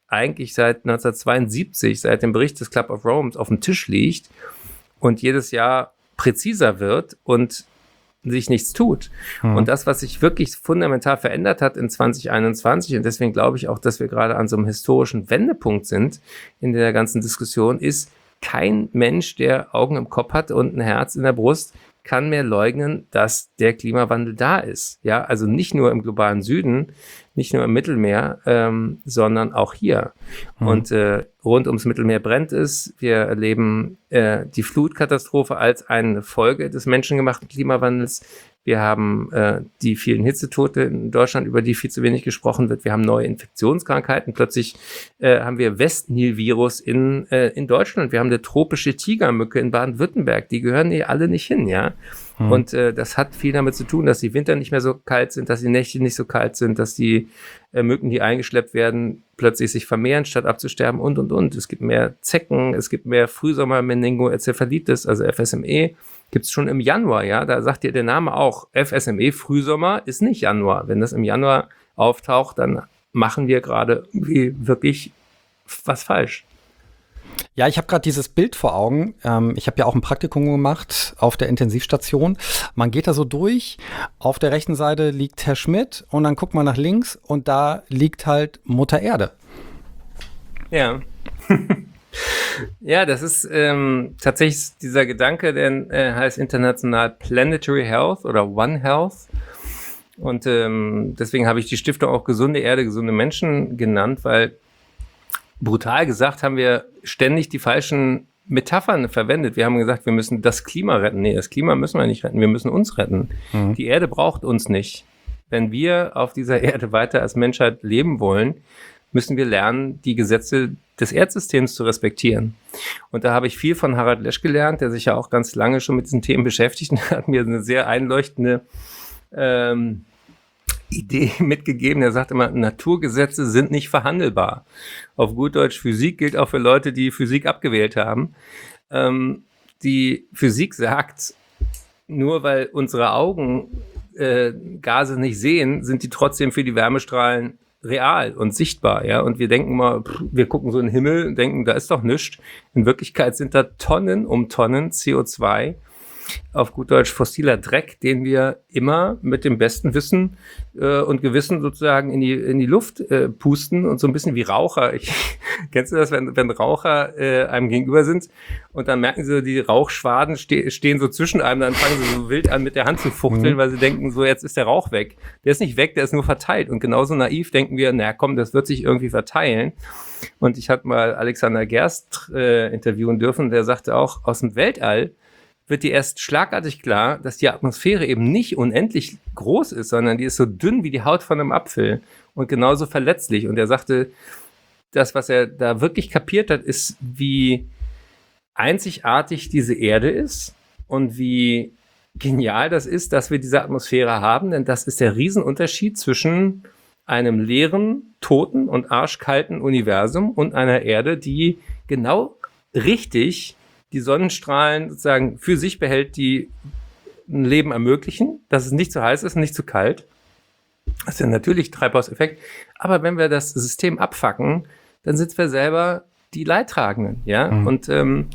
1972, seit dem Bericht des Club of Rome auf dem Tisch liegt und jedes Jahr präziser wird und sich nichts tut. Und das, was sich wirklich fundamental verändert hat in 2021, und deswegen glaube ich auch, dass wir gerade an so einem historischen Wendepunkt sind in der ganzen Diskussion, ist, kein Mensch, der Augen im Kopf hat und ein Herz in der Brust, kann mehr leugnen, dass der Klimawandel da ist. Ja, also nicht nur im globalen Süden, nicht nur im Mittelmeer, sondern auch hier. Und rund ums Mittelmeer brennt es. Wir erleben die Flutkatastrophe als eine Folge des menschengemachten Klimawandels. Wir haben die vielen Hitzetote in Deutschland, über die viel zu wenig gesprochen wird. Wir haben neue Infektionskrankheiten. Plötzlich haben wir Westnil-Virus in Deutschland. Wir haben eine tropische Tigermücke in Baden-Württemberg. Die gehören hier alle nicht hin, ja. Und das hat viel damit zu tun, dass die Winter nicht mehr so kalt sind, dass die Nächte nicht so kalt sind, dass die Mücken, die eingeschleppt werden, plötzlich sich vermehren, statt abzusterben und. Es gibt mehr Zecken, es gibt mehr Frühsommer-Meningoenzephalitis, also FSME. Gibt es schon im Januar, ja, da sagt dir der Name auch, FSME, Frühsommer, ist nicht Januar. Wenn das im Januar auftaucht, dann machen wir gerade wirklich was falsch. Ja, ich habe gerade dieses Bild vor Augen. Ich habe ja auch ein Praktikum gemacht auf der Intensivstation. Man geht da so durch. Auf der rechten Seite liegt Herr Schmidt und dann guckt man nach links und da liegt halt Mutter Erde. Ja. Ja, das ist tatsächlich dieser Gedanke, der heißt international Planetary Health oder One Health. Und deswegen habe ich die Stiftung auch Gesunde Erde, gesunde Menschen genannt, weil brutal gesagt haben wir ständig die falschen Metaphern verwendet. Wir haben gesagt, wir müssen das Klima retten. Nee, das Klima müssen wir nicht retten, wir müssen uns retten. Die Erde braucht uns nicht. Wenn wir auf dieser Erde weiter als Menschheit leben wollen, müssen wir lernen, die Gesetze des Erdsystems zu respektieren. Und da habe ich viel von Harald Lesch gelernt, der sich ja auch ganz lange schon mit diesen Themen beschäftigt und hat mir eine sehr einleuchtende Idee mitgegeben. Er sagt immer, Naturgesetze sind nicht verhandelbar. Auf gut Deutsch, Physik gilt auch für Leute, die Physik abgewählt haben. Die Physik sagt, nur weil unsere Augen Gase nicht sehen, sind die trotzdem für die Wärmestrahlen real und sichtbar, ja. Und wir denken mal, wir gucken so in den Himmel und denken, da ist doch nichts. In Wirklichkeit sind da Tonnen um Tonnen CO2, auf gut Deutsch fossiler Dreck, den wir immer mit dem besten Wissen und Gewissen sozusagen in die Luft pusten und so ein bisschen wie Raucher. Kennst du das, wenn Raucher einem gegenüber sind und dann merken sie, die Rauchschwaden stehen so zwischen einem, dann fangen sie so wild an mit der Hand zu fuchteln, weil sie denken, so jetzt ist der Rauch weg. Der ist nicht weg, der ist nur verteilt. Und genauso naiv denken wir, na komm, das wird sich irgendwie verteilen. Und ich hatte mal Alexander Gerst interviewen dürfen, der sagte auch, aus dem Weltall wird dir erst schlagartig klar, dass die Atmosphäre eben nicht unendlich groß ist, sondern die ist so dünn wie die Haut von einem Apfel und genauso verletzlich. Und er sagte, das, was er da wirklich kapiert hat, ist, wie einzigartig diese Erde ist und wie genial das ist, dass wir diese Atmosphäre haben, denn das ist der Riesenunterschied zwischen einem leeren, toten und arschkalten Universum und einer Erde, die genau richtig die Sonnenstrahlen sozusagen für sich behält, die ein Leben ermöglichen, dass es nicht zu heiß ist und nicht zu kalt. Das ist ja natürlich Treibhauseffekt. Aber wenn wir das System abfacken, dann sind wir selber die Leidtragenden, ja. Und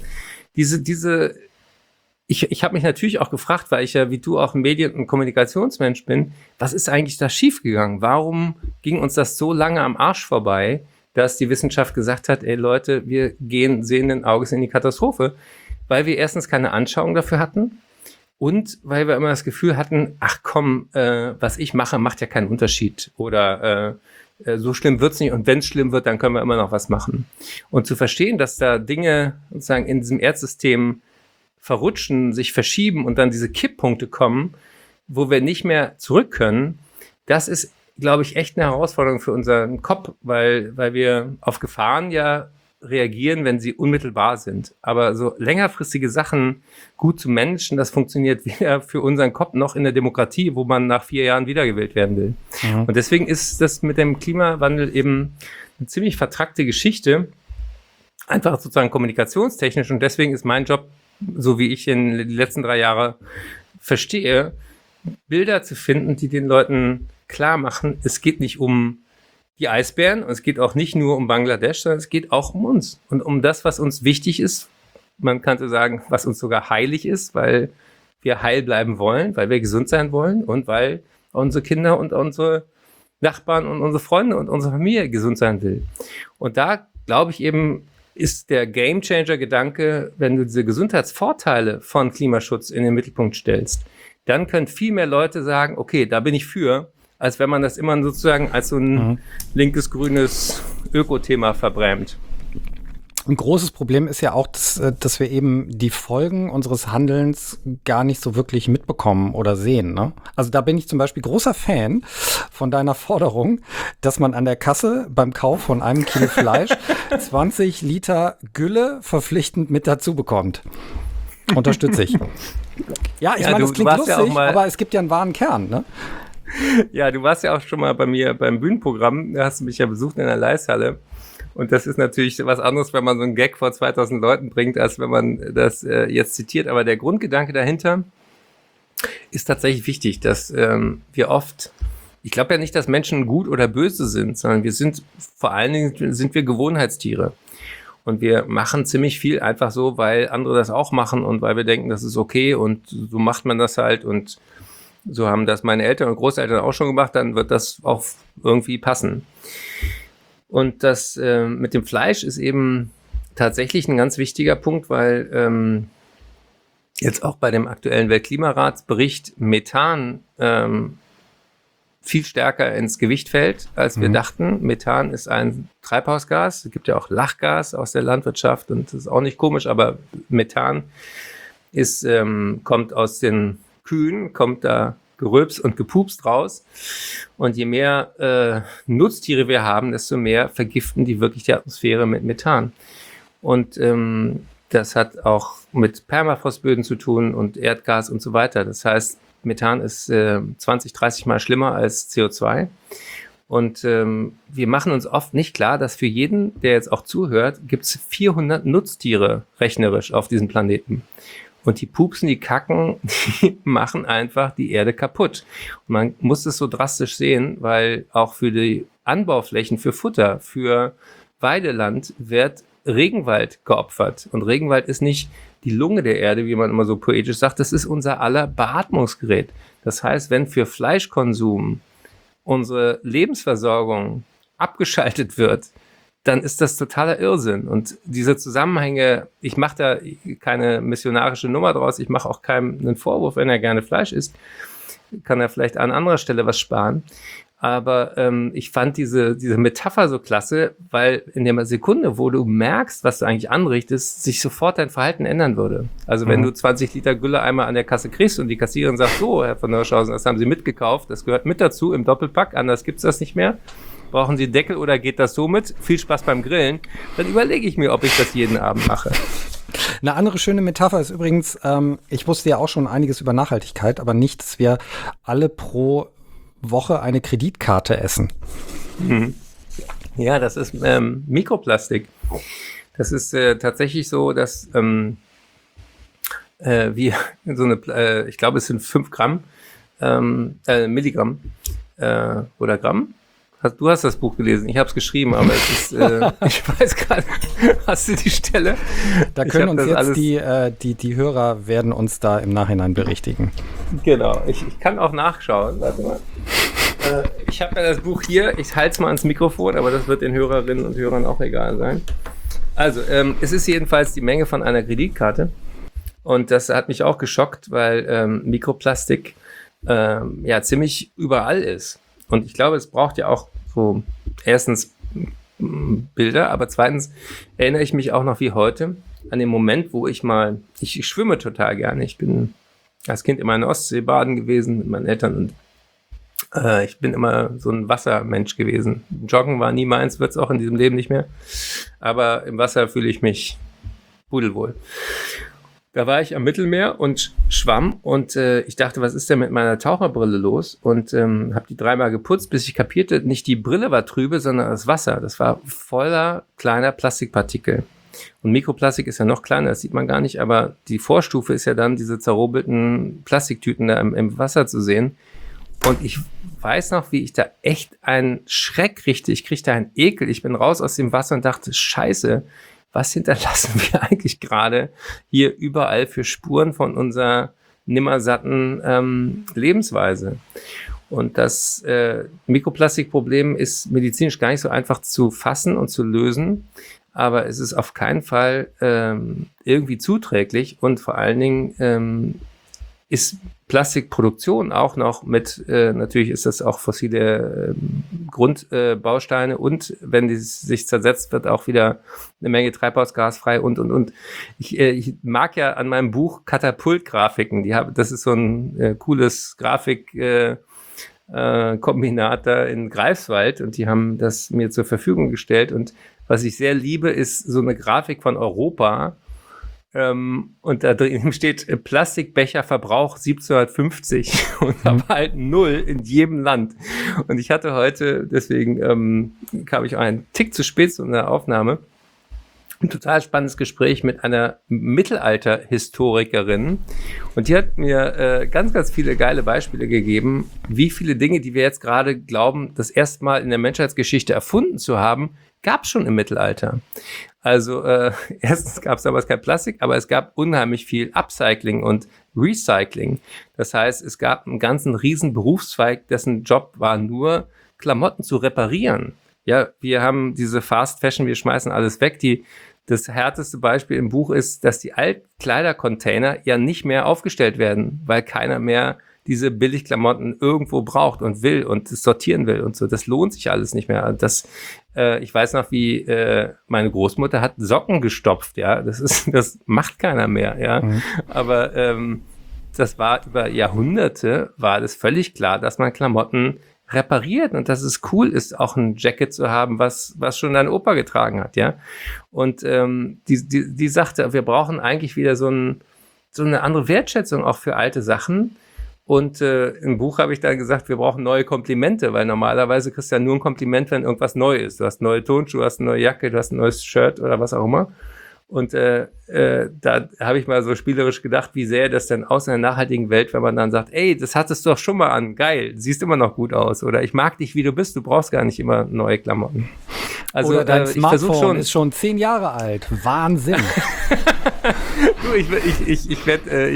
ich habe mich natürlich auch gefragt, weil ich ja wie du auch Medien- und Kommunikationsmensch bin, was ist eigentlich da schiefgegangen? Warum ging uns das so lange am Arsch vorbei, dass die Wissenschaft gesagt hat, ey Leute, wir gehen sehenden Auges in die Katastrophe, weil wir erstens keine Anschauung dafür hatten und weil wir immer das Gefühl hatten, ach komm, was ich mache, macht ja keinen Unterschied oder so schlimm wird's nicht und wenn es schlimm wird, dann können wir immer noch was machen. Und zu verstehen, dass da Dinge sozusagen in diesem Erdsystem verrutschen, sich verschieben und dann diese Kipppunkte kommen, wo wir nicht mehr zurück können, das ist, glaube ich, echt eine Herausforderung für unseren Kopf, weil wir auf Gefahren ja reagieren, wenn sie unmittelbar sind. Aber so längerfristige Sachen gut zu managen, das funktioniert weder für unseren Kopf noch in der Demokratie, wo man nach 4 Jahren wiedergewählt werden will. Ja. Und deswegen ist das mit dem Klimawandel eben eine ziemlich vertrackte Geschichte, einfach sozusagen kommunikationstechnisch. Und deswegen ist mein Job, so wie ich in den letzten 3 Jahre verstehe, Bilder zu finden, die den Leuten klar machen, es geht nicht um die Eisbären und es geht auch nicht nur um Bangladesch, sondern es geht auch um uns und um das, was uns wichtig ist. Man könnte sagen, was uns sogar heilig ist, weil wir heil bleiben wollen, weil wir gesund sein wollen und weil unsere Kinder und unsere Nachbarn und unsere Freunde und unsere Familie gesund sein will. Und da glaube ich eben, ist der Gamechanger-Gedanke, wenn du diese Gesundheitsvorteile von Klimaschutz in den Mittelpunkt stellst, dann können viel mehr Leute sagen, okay, da bin ich für, als wenn man das immer sozusagen als so ein linkes, grünes Öko-Thema verbrämt. Ein großes Problem ist ja auch, dass wir eben die Folgen unseres Handelns gar nicht so wirklich mitbekommen oder sehen, ne? Also da bin ich zum Beispiel großer Fan von deiner Forderung, dass man an der Kasse beim Kauf von einem Kilo Fleisch 20 Liter Gülle verpflichtend mit dazu bekommt. Unterstütze ich. Ja, ich meine, das klingt lustig, ja aber es gibt ja einen wahren Kern, ne? Ja, du warst ja auch schon mal bei mir beim Bühnenprogramm, da hast du mich ja besucht in der Leishalle. Und das ist natürlich was anderes, wenn man so einen Gag vor 2000 Leuten bringt, als wenn man das jetzt zitiert. Aber der Grundgedanke dahinter ist tatsächlich wichtig, dass wir oft, ich glaube ja nicht, dass Menschen gut oder böse sind, sondern vor allen Dingen sind wir Gewohnheitstiere. Und wir machen ziemlich viel einfach so, weil andere das auch machen und weil wir denken, das ist okay und so macht man das halt und so haben das meine Eltern und Großeltern auch schon gemacht, dann wird das auch irgendwie passen. Und das mit dem Fleisch ist eben tatsächlich ein ganz wichtiger Punkt, weil jetzt auch bei dem aktuellen Weltklimaratsbericht Methan viel stärker ins Gewicht fällt, als wir dachten. Methan ist ein Treibhausgas. Es gibt ja auch Lachgas aus der Landwirtschaft und das ist auch nicht komisch, aber Methan kommt aus den Kühen, kommt da gerülpst und gepupst raus. Und je mehr Nutztiere wir haben, desto mehr vergiften die wirklich die Atmosphäre mit Methan. Und das hat auch mit Permafrostböden zu tun und Erdgas und so weiter. Das heißt, Methan ist 20, 30 Mal schlimmer als CO2. Und wir machen uns oft nicht klar, dass für jeden, der jetzt auch zuhört, gibt es 400 Nutztiere rechnerisch auf diesem Planeten. Und die pupsen, die kacken, die machen einfach die Erde kaputt. Und man muss es so drastisch sehen, weil auch für die Anbauflächen, für Futter, für Weideland wird Regenwald geopfert. Und Regenwald ist nicht die Lunge der Erde, wie man immer so poetisch sagt, das ist unser aller Beatmungsgerät. Das heißt, wenn für Fleischkonsum unsere Lebensversorgung abgeschaltet wird, dann ist das totaler Irrsinn. Und diese Zusammenhänge, ich mache da keine missionarische Nummer draus, ich mache auch keinem einen Vorwurf, wenn er gerne Fleisch isst, kann er vielleicht an anderer Stelle was sparen. Aber ich fand diese Metapher so klasse, weil in der Sekunde, wo du merkst, was du eigentlich anrichtest, sich sofort dein Verhalten ändern würde. Also wenn du 20 Liter Gülle einmal an der Kasse kriegst und die Kassiererin sagt, so, Herr von Hirschhausen, das haben Sie mitgekauft, das gehört mit dazu im Doppelpack, anders gibt's das nicht mehr. Brauchen Sie Deckel oder geht das so mit? Viel Spaß beim Grillen. Dann überlege ich mir, ob ich das jeden Abend mache. Eine andere schöne Metapher ist übrigens, ich wusste ja auch schon einiges über Nachhaltigkeit, aber nicht, dass wir alle pro Woche eine Kreditkarte essen. Ja, das ist Mikroplastik. Das ist tatsächlich so, dass wir so eine, ich glaube, es sind 5 Gramm, Milligramm oder Gramm. Du hast das Buch gelesen, ich habe es geschrieben, aber es ist, ich weiß gar nicht, hast du die Stelle? Da können uns jetzt die Hörer werden uns da im Nachhinein berichtigen. Genau, ich kann auch nachschauen, warte mal. Ich habe ja das Buch hier, ich halte es mal ans Mikrofon, aber das wird den Hörerinnen und Hörern auch egal sein. Also, es ist jedenfalls die Menge von einer Kreditkarte und das hat mich auch geschockt, weil Mikroplastik ja ziemlich überall ist. Und ich glaube, es braucht ja auch so erstens Bilder, aber zweitens erinnere ich mich auch noch wie heute an den Moment, wo ich schwimme total gerne. Ich bin als Kind immer in der Ostsee baden gewesen mit meinen Eltern und ich bin immer so ein Wassermensch gewesen. Joggen war nie meins, wird es auch in diesem Leben nicht mehr. Aber im Wasser fühle ich mich pudelwohl. Da war ich am Mittelmeer und schwamm und ich dachte, was ist denn mit meiner Taucherbrille los? Und habe die 3-mal geputzt, bis ich kapierte, nicht die Brille war trübe, sondern das Wasser. Das war voller kleiner Plastikpartikel. Und Mikroplastik ist ja noch kleiner, das sieht man gar nicht, aber die Vorstufe ist ja dann, diese zerrobelten Plastiktüten da im Wasser zu sehen. Und ich weiß noch, wie ich da echt einen Schreck kriegte. Ich kriegte einen Ekel. Ich bin raus aus dem Wasser und dachte, Scheiße, was hinterlassen wir eigentlich gerade hier überall für Spuren von unserer nimmersatten Lebensweise? Und das Mikroplastikproblem ist medizinisch gar nicht so einfach zu fassen und zu lösen, aber es ist auf keinen Fall irgendwie zuträglich und vor allen Dingen ist Plastikproduktion auch noch mit, natürlich ist das auch fossile Grundbausteine und wenn die sich zersetzt, wird auch wieder eine Menge Treibhausgas frei und. Ich mag ja an meinem Buch Katapultgrafiken, das ist so ein cooles Grafikkombinat da in Greifswald und die haben das mir zur Verfügung gestellt und was ich sehr liebe, ist so eine Grafik von Europa. Und da drin steht Plastikbecherverbrauch 1750 und aber halt 0 in jedem Land. Und ich hatte heute, deswegen kam ich auch einen Tick zu spät zu einer Aufnahme, ein total spannendes Gespräch mit einer Mittelalter-Historikerin. Und die hat mir ganz, ganz viele geile Beispiele gegeben, wie viele Dinge, die wir jetzt gerade glauben, das erste Mal in der Menschheitsgeschichte erfunden zu haben, gab es schon im Mittelalter. Also erstens gab es damals kein Plastik, aber es gab unheimlich viel Upcycling und Recycling. Das heißt, es gab einen ganzen riesen Berufszweig, dessen Job war nur, Klamotten zu reparieren. Ja, wir haben diese Fast Fashion, wir schmeißen alles weg. Das härteste Beispiel im Buch ist, dass die Altkleidercontainer ja nicht mehr aufgestellt werden, weil keiner mehr diese Billigklamotten irgendwo braucht und will und sortieren will und so. Das lohnt sich alles nicht mehr. Ich weiß noch, wie meine Großmutter hat Socken gestopft, ja. Das macht keiner mehr, ja. Mhm. Aber das war über Jahrhunderte, war das völlig klar, dass man Klamotten repariert und dass es cool ist, auch ein Jacket zu haben, was schon dein Opa getragen hat, ja. Und die sagte, wir brauchen eigentlich wieder so eine andere Wertschätzung auch für alte Sachen. Und im Buch habe ich dann gesagt, wir brauchen neue Komplimente, weil normalerweise kriegst du ja nur ein Kompliment, wenn irgendwas neu ist. Du hast neue Turnschuhe, du hast eine neue Jacke, du hast ein neues Shirt oder was auch immer. Und da habe ich mal so spielerisch gedacht, wie sähe das denn aus in der nachhaltigen Welt, wenn man dann sagt, ey, das hattest du doch schon mal an, geil, siehst immer noch gut aus. Oder ich mag dich, wie du bist, du brauchst gar nicht immer neue Klamotten. Also, oder dein Smartphone ist schon 10 Jahre alt. Wahnsinn. Du, ich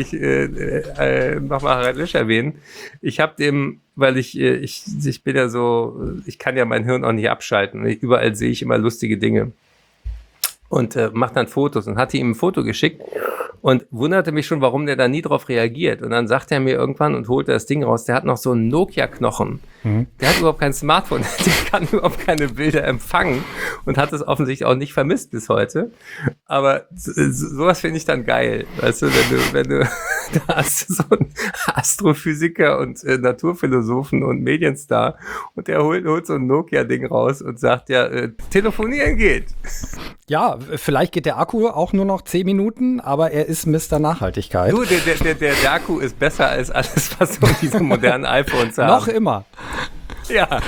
werde noch mal Harald Lesch erwähnen. Ich habe dem, weil ich bin ja so, ich kann ja mein Hirn auch nicht abschalten. Überall sehe ich immer lustige Dinge. Und macht dann Fotos und hatte ihm ein Foto geschickt und wunderte mich schon, warum der da nie drauf reagiert. Und dann sagt er mir irgendwann und holte das Ding raus, der hat noch so einen Nokia-Knochen. Der hat überhaupt kein Smartphone, der kann überhaupt keine Bilder empfangen und hat es offensichtlich auch nicht vermisst bis heute. Aber sowas finde ich dann geil. Weißt du, wenn du da hast du so einen Astrophysiker und Naturphilosophen und Medienstar und der holt so ein Nokia-Ding raus und sagt, ja, telefonieren geht. Ja, vielleicht geht der Akku auch nur noch 10 Minuten, aber er ist Mr. Nachhaltigkeit. Du, der Akku ist besser als alles, was so diese modernen iPhones haben. Noch immer. Ja.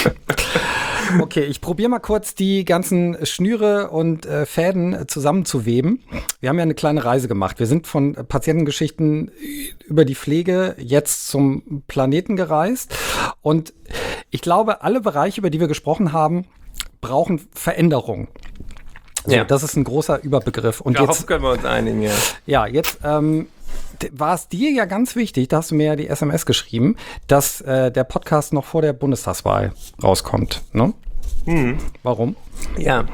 Okay, ich probiere mal kurz die ganzen Schnüre und Fäden zusammenzuweben. Wir haben ja eine kleine Reise gemacht. Wir sind von Patientengeschichten über die Pflege jetzt zum Planeten gereist. Und ich glaube, alle Bereiche, über die wir gesprochen haben, brauchen Veränderung. So, ja. Das ist ein großer Überbegriff. Und Darauf können wir uns einigen, ja. Ja, jetzt war es dir ja ganz wichtig, da hast du mir ja die SMS geschrieben, dass der Podcast noch vor der Bundestagswahl rauskommt, ne? Warum? Ja,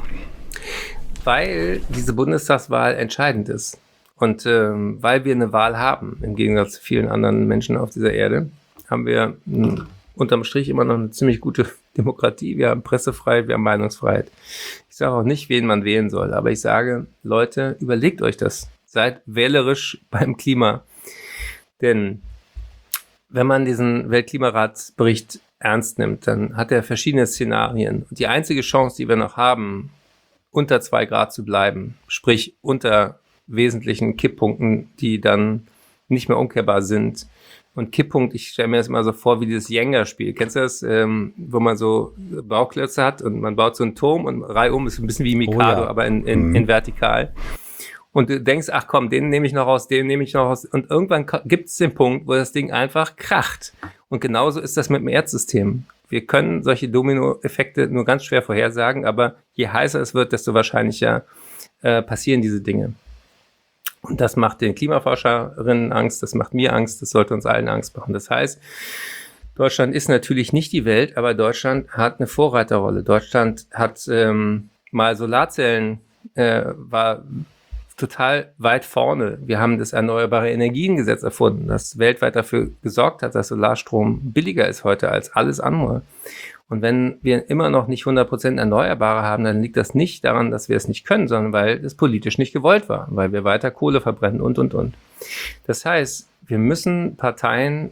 weil diese Bundestagswahl entscheidend ist. Und weil wir eine Wahl haben, im Gegensatz zu vielen anderen Menschen auf dieser Erde, haben wir unterm Strich immer noch eine ziemlich gute Demokratie. Wir haben Pressefreiheit, wir haben Meinungsfreiheit. Ich sage auch nicht, wen man wählen soll, aber ich sage, Leute, überlegt euch das. Seid wählerisch beim Klima. Denn wenn man diesen Weltklimaratsbericht ernst nimmt, dann hat er verschiedene Szenarien. Und die einzige Chance, die wir noch haben, unter 2 Grad zu bleiben, sprich unter wesentlichen Kipppunkten, die dann nicht mehr umkehrbar sind. Und Kipppunkt, ich stelle mir das immer so vor wie dieses Jenga-Spiel. Kennst du das, wo man so Bauklötze hat und man baut so einen Turm und reihum ist ein bisschen wie Mikado, aber in vertikal. Und du denkst, ach komm, den nehme ich noch raus, den nehme ich noch raus. Und irgendwann gibt es den Punkt, wo das Ding einfach kracht. Und genauso ist das mit dem Erdsystem. Wir können solche Domino-Effekte nur ganz schwer vorhersagen, aber je heißer es wird, desto wahrscheinlicher passieren diese Dinge. Und das macht den Klimaforscherinnen Angst, das macht mir Angst, das sollte uns allen Angst machen. Das heißt, Deutschland ist natürlich nicht die Welt, aber Deutschland hat eine Vorreiterrolle. Deutschland hat mal Solarzellen, war total weit vorne. Wir haben das Erneuerbare Energiengesetz erfunden, das weltweit dafür gesorgt hat, dass Solarstrom billiger ist heute als alles andere. Und wenn wir immer noch nicht 100% Erneuerbare haben, dann liegt das nicht daran, dass wir es nicht können, sondern weil es politisch nicht gewollt war, weil wir weiter Kohle verbrennen und. Das heißt, wir müssen Parteien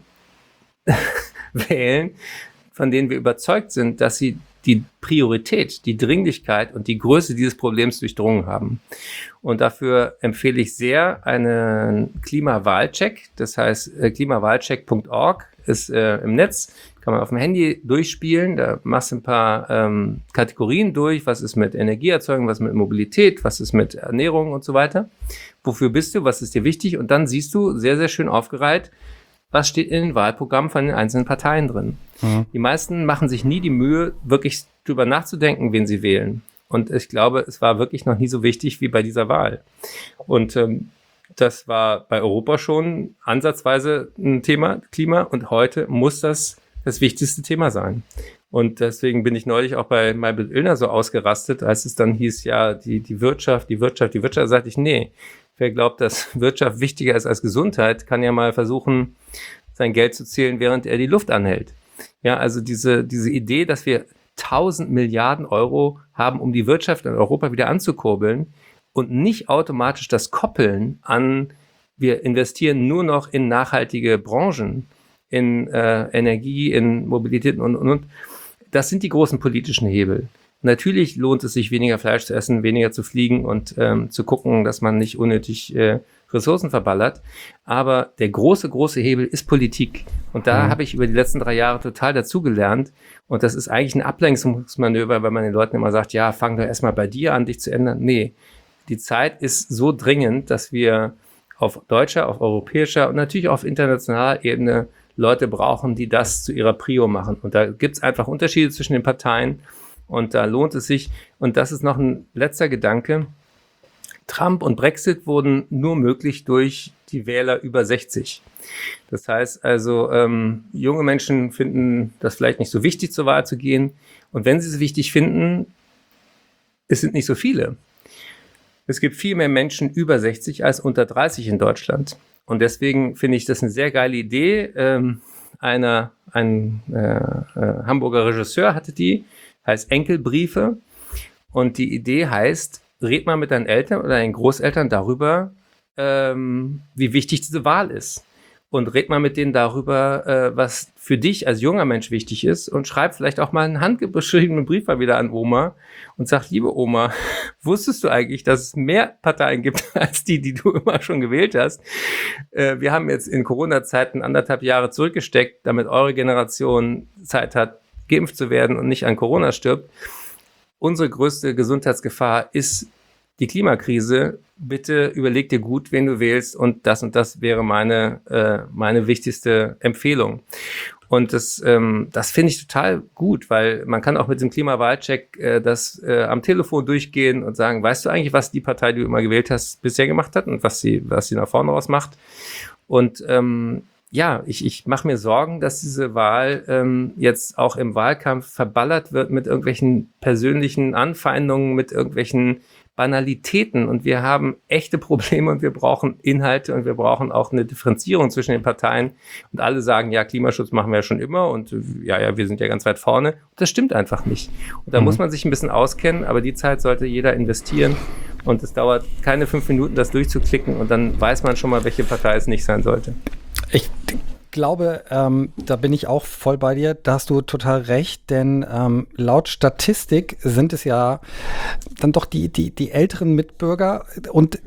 wählen, von denen wir überzeugt sind, dass sie die Priorität, die Dringlichkeit und die Größe dieses Problems durchdrungen haben. Und dafür empfehle ich sehr einen Klimawahlcheck. Das heißt, klimawahlcheck.org ist im Netz, kann man auf dem Handy durchspielen. Da machst du ein paar Kategorien durch. Was ist mit Energieerzeugung, was ist mit Mobilität, was ist mit Ernährung und so weiter. Wofür bist du, was ist dir wichtig? Und dann siehst du sehr, sehr schön aufgereiht, was steht in den Wahlprogrammen von den einzelnen Parteien drin. Die meisten machen sich nie die Mühe, wirklich drüber nachzudenken, wen sie wählen. Und ich glaube, es war wirklich noch nie so wichtig wie bei dieser Wahl. Und das war bei Europa schon ansatzweise ein Thema, Klima. Und heute muss das wichtigste Thema sein. Und deswegen bin ich neulich auch bei Maybrit Illner so ausgerastet, als es dann hieß, ja, die Wirtschaft, da sagte ich, nee. Wer glaubt, dass Wirtschaft wichtiger ist als Gesundheit, kann ja mal versuchen, sein Geld zu zählen, während er die Luft anhält. Ja, also diese Idee, dass wir 1000 Milliarden Euro haben, um die Wirtschaft in Europa wieder anzukurbeln und nicht automatisch das Koppeln an, wir investieren nur noch in nachhaltige Branchen, in Energie, in Mobilität und. Das sind die großen politischen Hebel. Natürlich lohnt es sich, weniger Fleisch zu essen, weniger zu fliegen und zu gucken, dass man nicht unnötig Ressourcen verballert. Aber der große, große Hebel ist Politik. Und da habe ich über die letzten 3 Jahre total dazugelernt. Und das ist eigentlich ein Ablenkungsmanöver, weil man den Leuten immer sagt, ja, fang doch erstmal bei dir an, dich zu ändern. Nee, die Zeit ist so dringend, dass wir auf deutscher, auf europäischer und natürlich auch auf internationaler Ebene Leute brauchen, die das zu ihrer Prio machen. Und da gibt es einfach Unterschiede zwischen den Parteien. Und da lohnt es sich. Und das ist noch ein letzter Gedanke. Trump und Brexit wurden nur möglich durch die Wähler über 60. Das heißt also, junge Menschen finden das vielleicht nicht so wichtig, zur Wahl zu gehen. Und wenn sie es wichtig finden, es sind nicht so viele. Es gibt viel mehr Menschen über 60 als unter 30 in Deutschland. Und deswegen finde ich das eine sehr geile Idee. Ein Hamburger Regisseur hatte die, heißt Enkelbriefe. Und die Idee heißt, red mal mit deinen Eltern oder deinen Großeltern darüber, wie wichtig diese Wahl ist. Und red mal mit denen darüber, was für dich als junger Mensch wichtig ist. Und schreib vielleicht auch mal einen handgeschriebenen Brief mal wieder an Oma und sag, liebe Oma, wusstest du eigentlich, dass es mehr Parteien gibt als die du immer schon gewählt hast? Wir haben jetzt in Corona-Zeiten 1,5 Jahre zurückgesteckt, damit eure Generation Zeit hat, geimpft zu werden und nicht an Corona stirbt. Unsere größte Gesundheitsgefahr ist die Klimakrise. Bitte überleg dir gut, wen du wählst, und das wäre meine wichtigste Empfehlung. Und das finde ich total gut, weil man kann auch mit dem Klimawahlcheck das am Telefon durchgehen und sagen, weißt du eigentlich, was die Partei, die du immer gewählt hast, bisher gemacht hat und was sie nach vorne raus macht? Und ja, ich mache mir Sorgen, dass diese Wahl jetzt auch im Wahlkampf verballert wird mit irgendwelchen persönlichen Anfeindungen, mit irgendwelchen Banalitäten. Und wir haben echte Probleme und wir brauchen Inhalte und wir brauchen auch eine Differenzierung zwischen den Parteien. Und alle sagen, ja, Klimaschutz machen wir ja schon immer und ja, wir sind ja ganz weit vorne. Und das stimmt einfach nicht. Und da muss man sich ein bisschen auskennen, aber die Zeit sollte jeder investieren. Und es dauert keine 5 Minuten, das durchzuklicken, und dann weiß man schon mal, welche Partei es nicht sein sollte. Ich glaube, da bin ich auch voll bei dir, da hast du total recht, denn laut Statistik sind es ja dann doch die älteren Mitbürger, und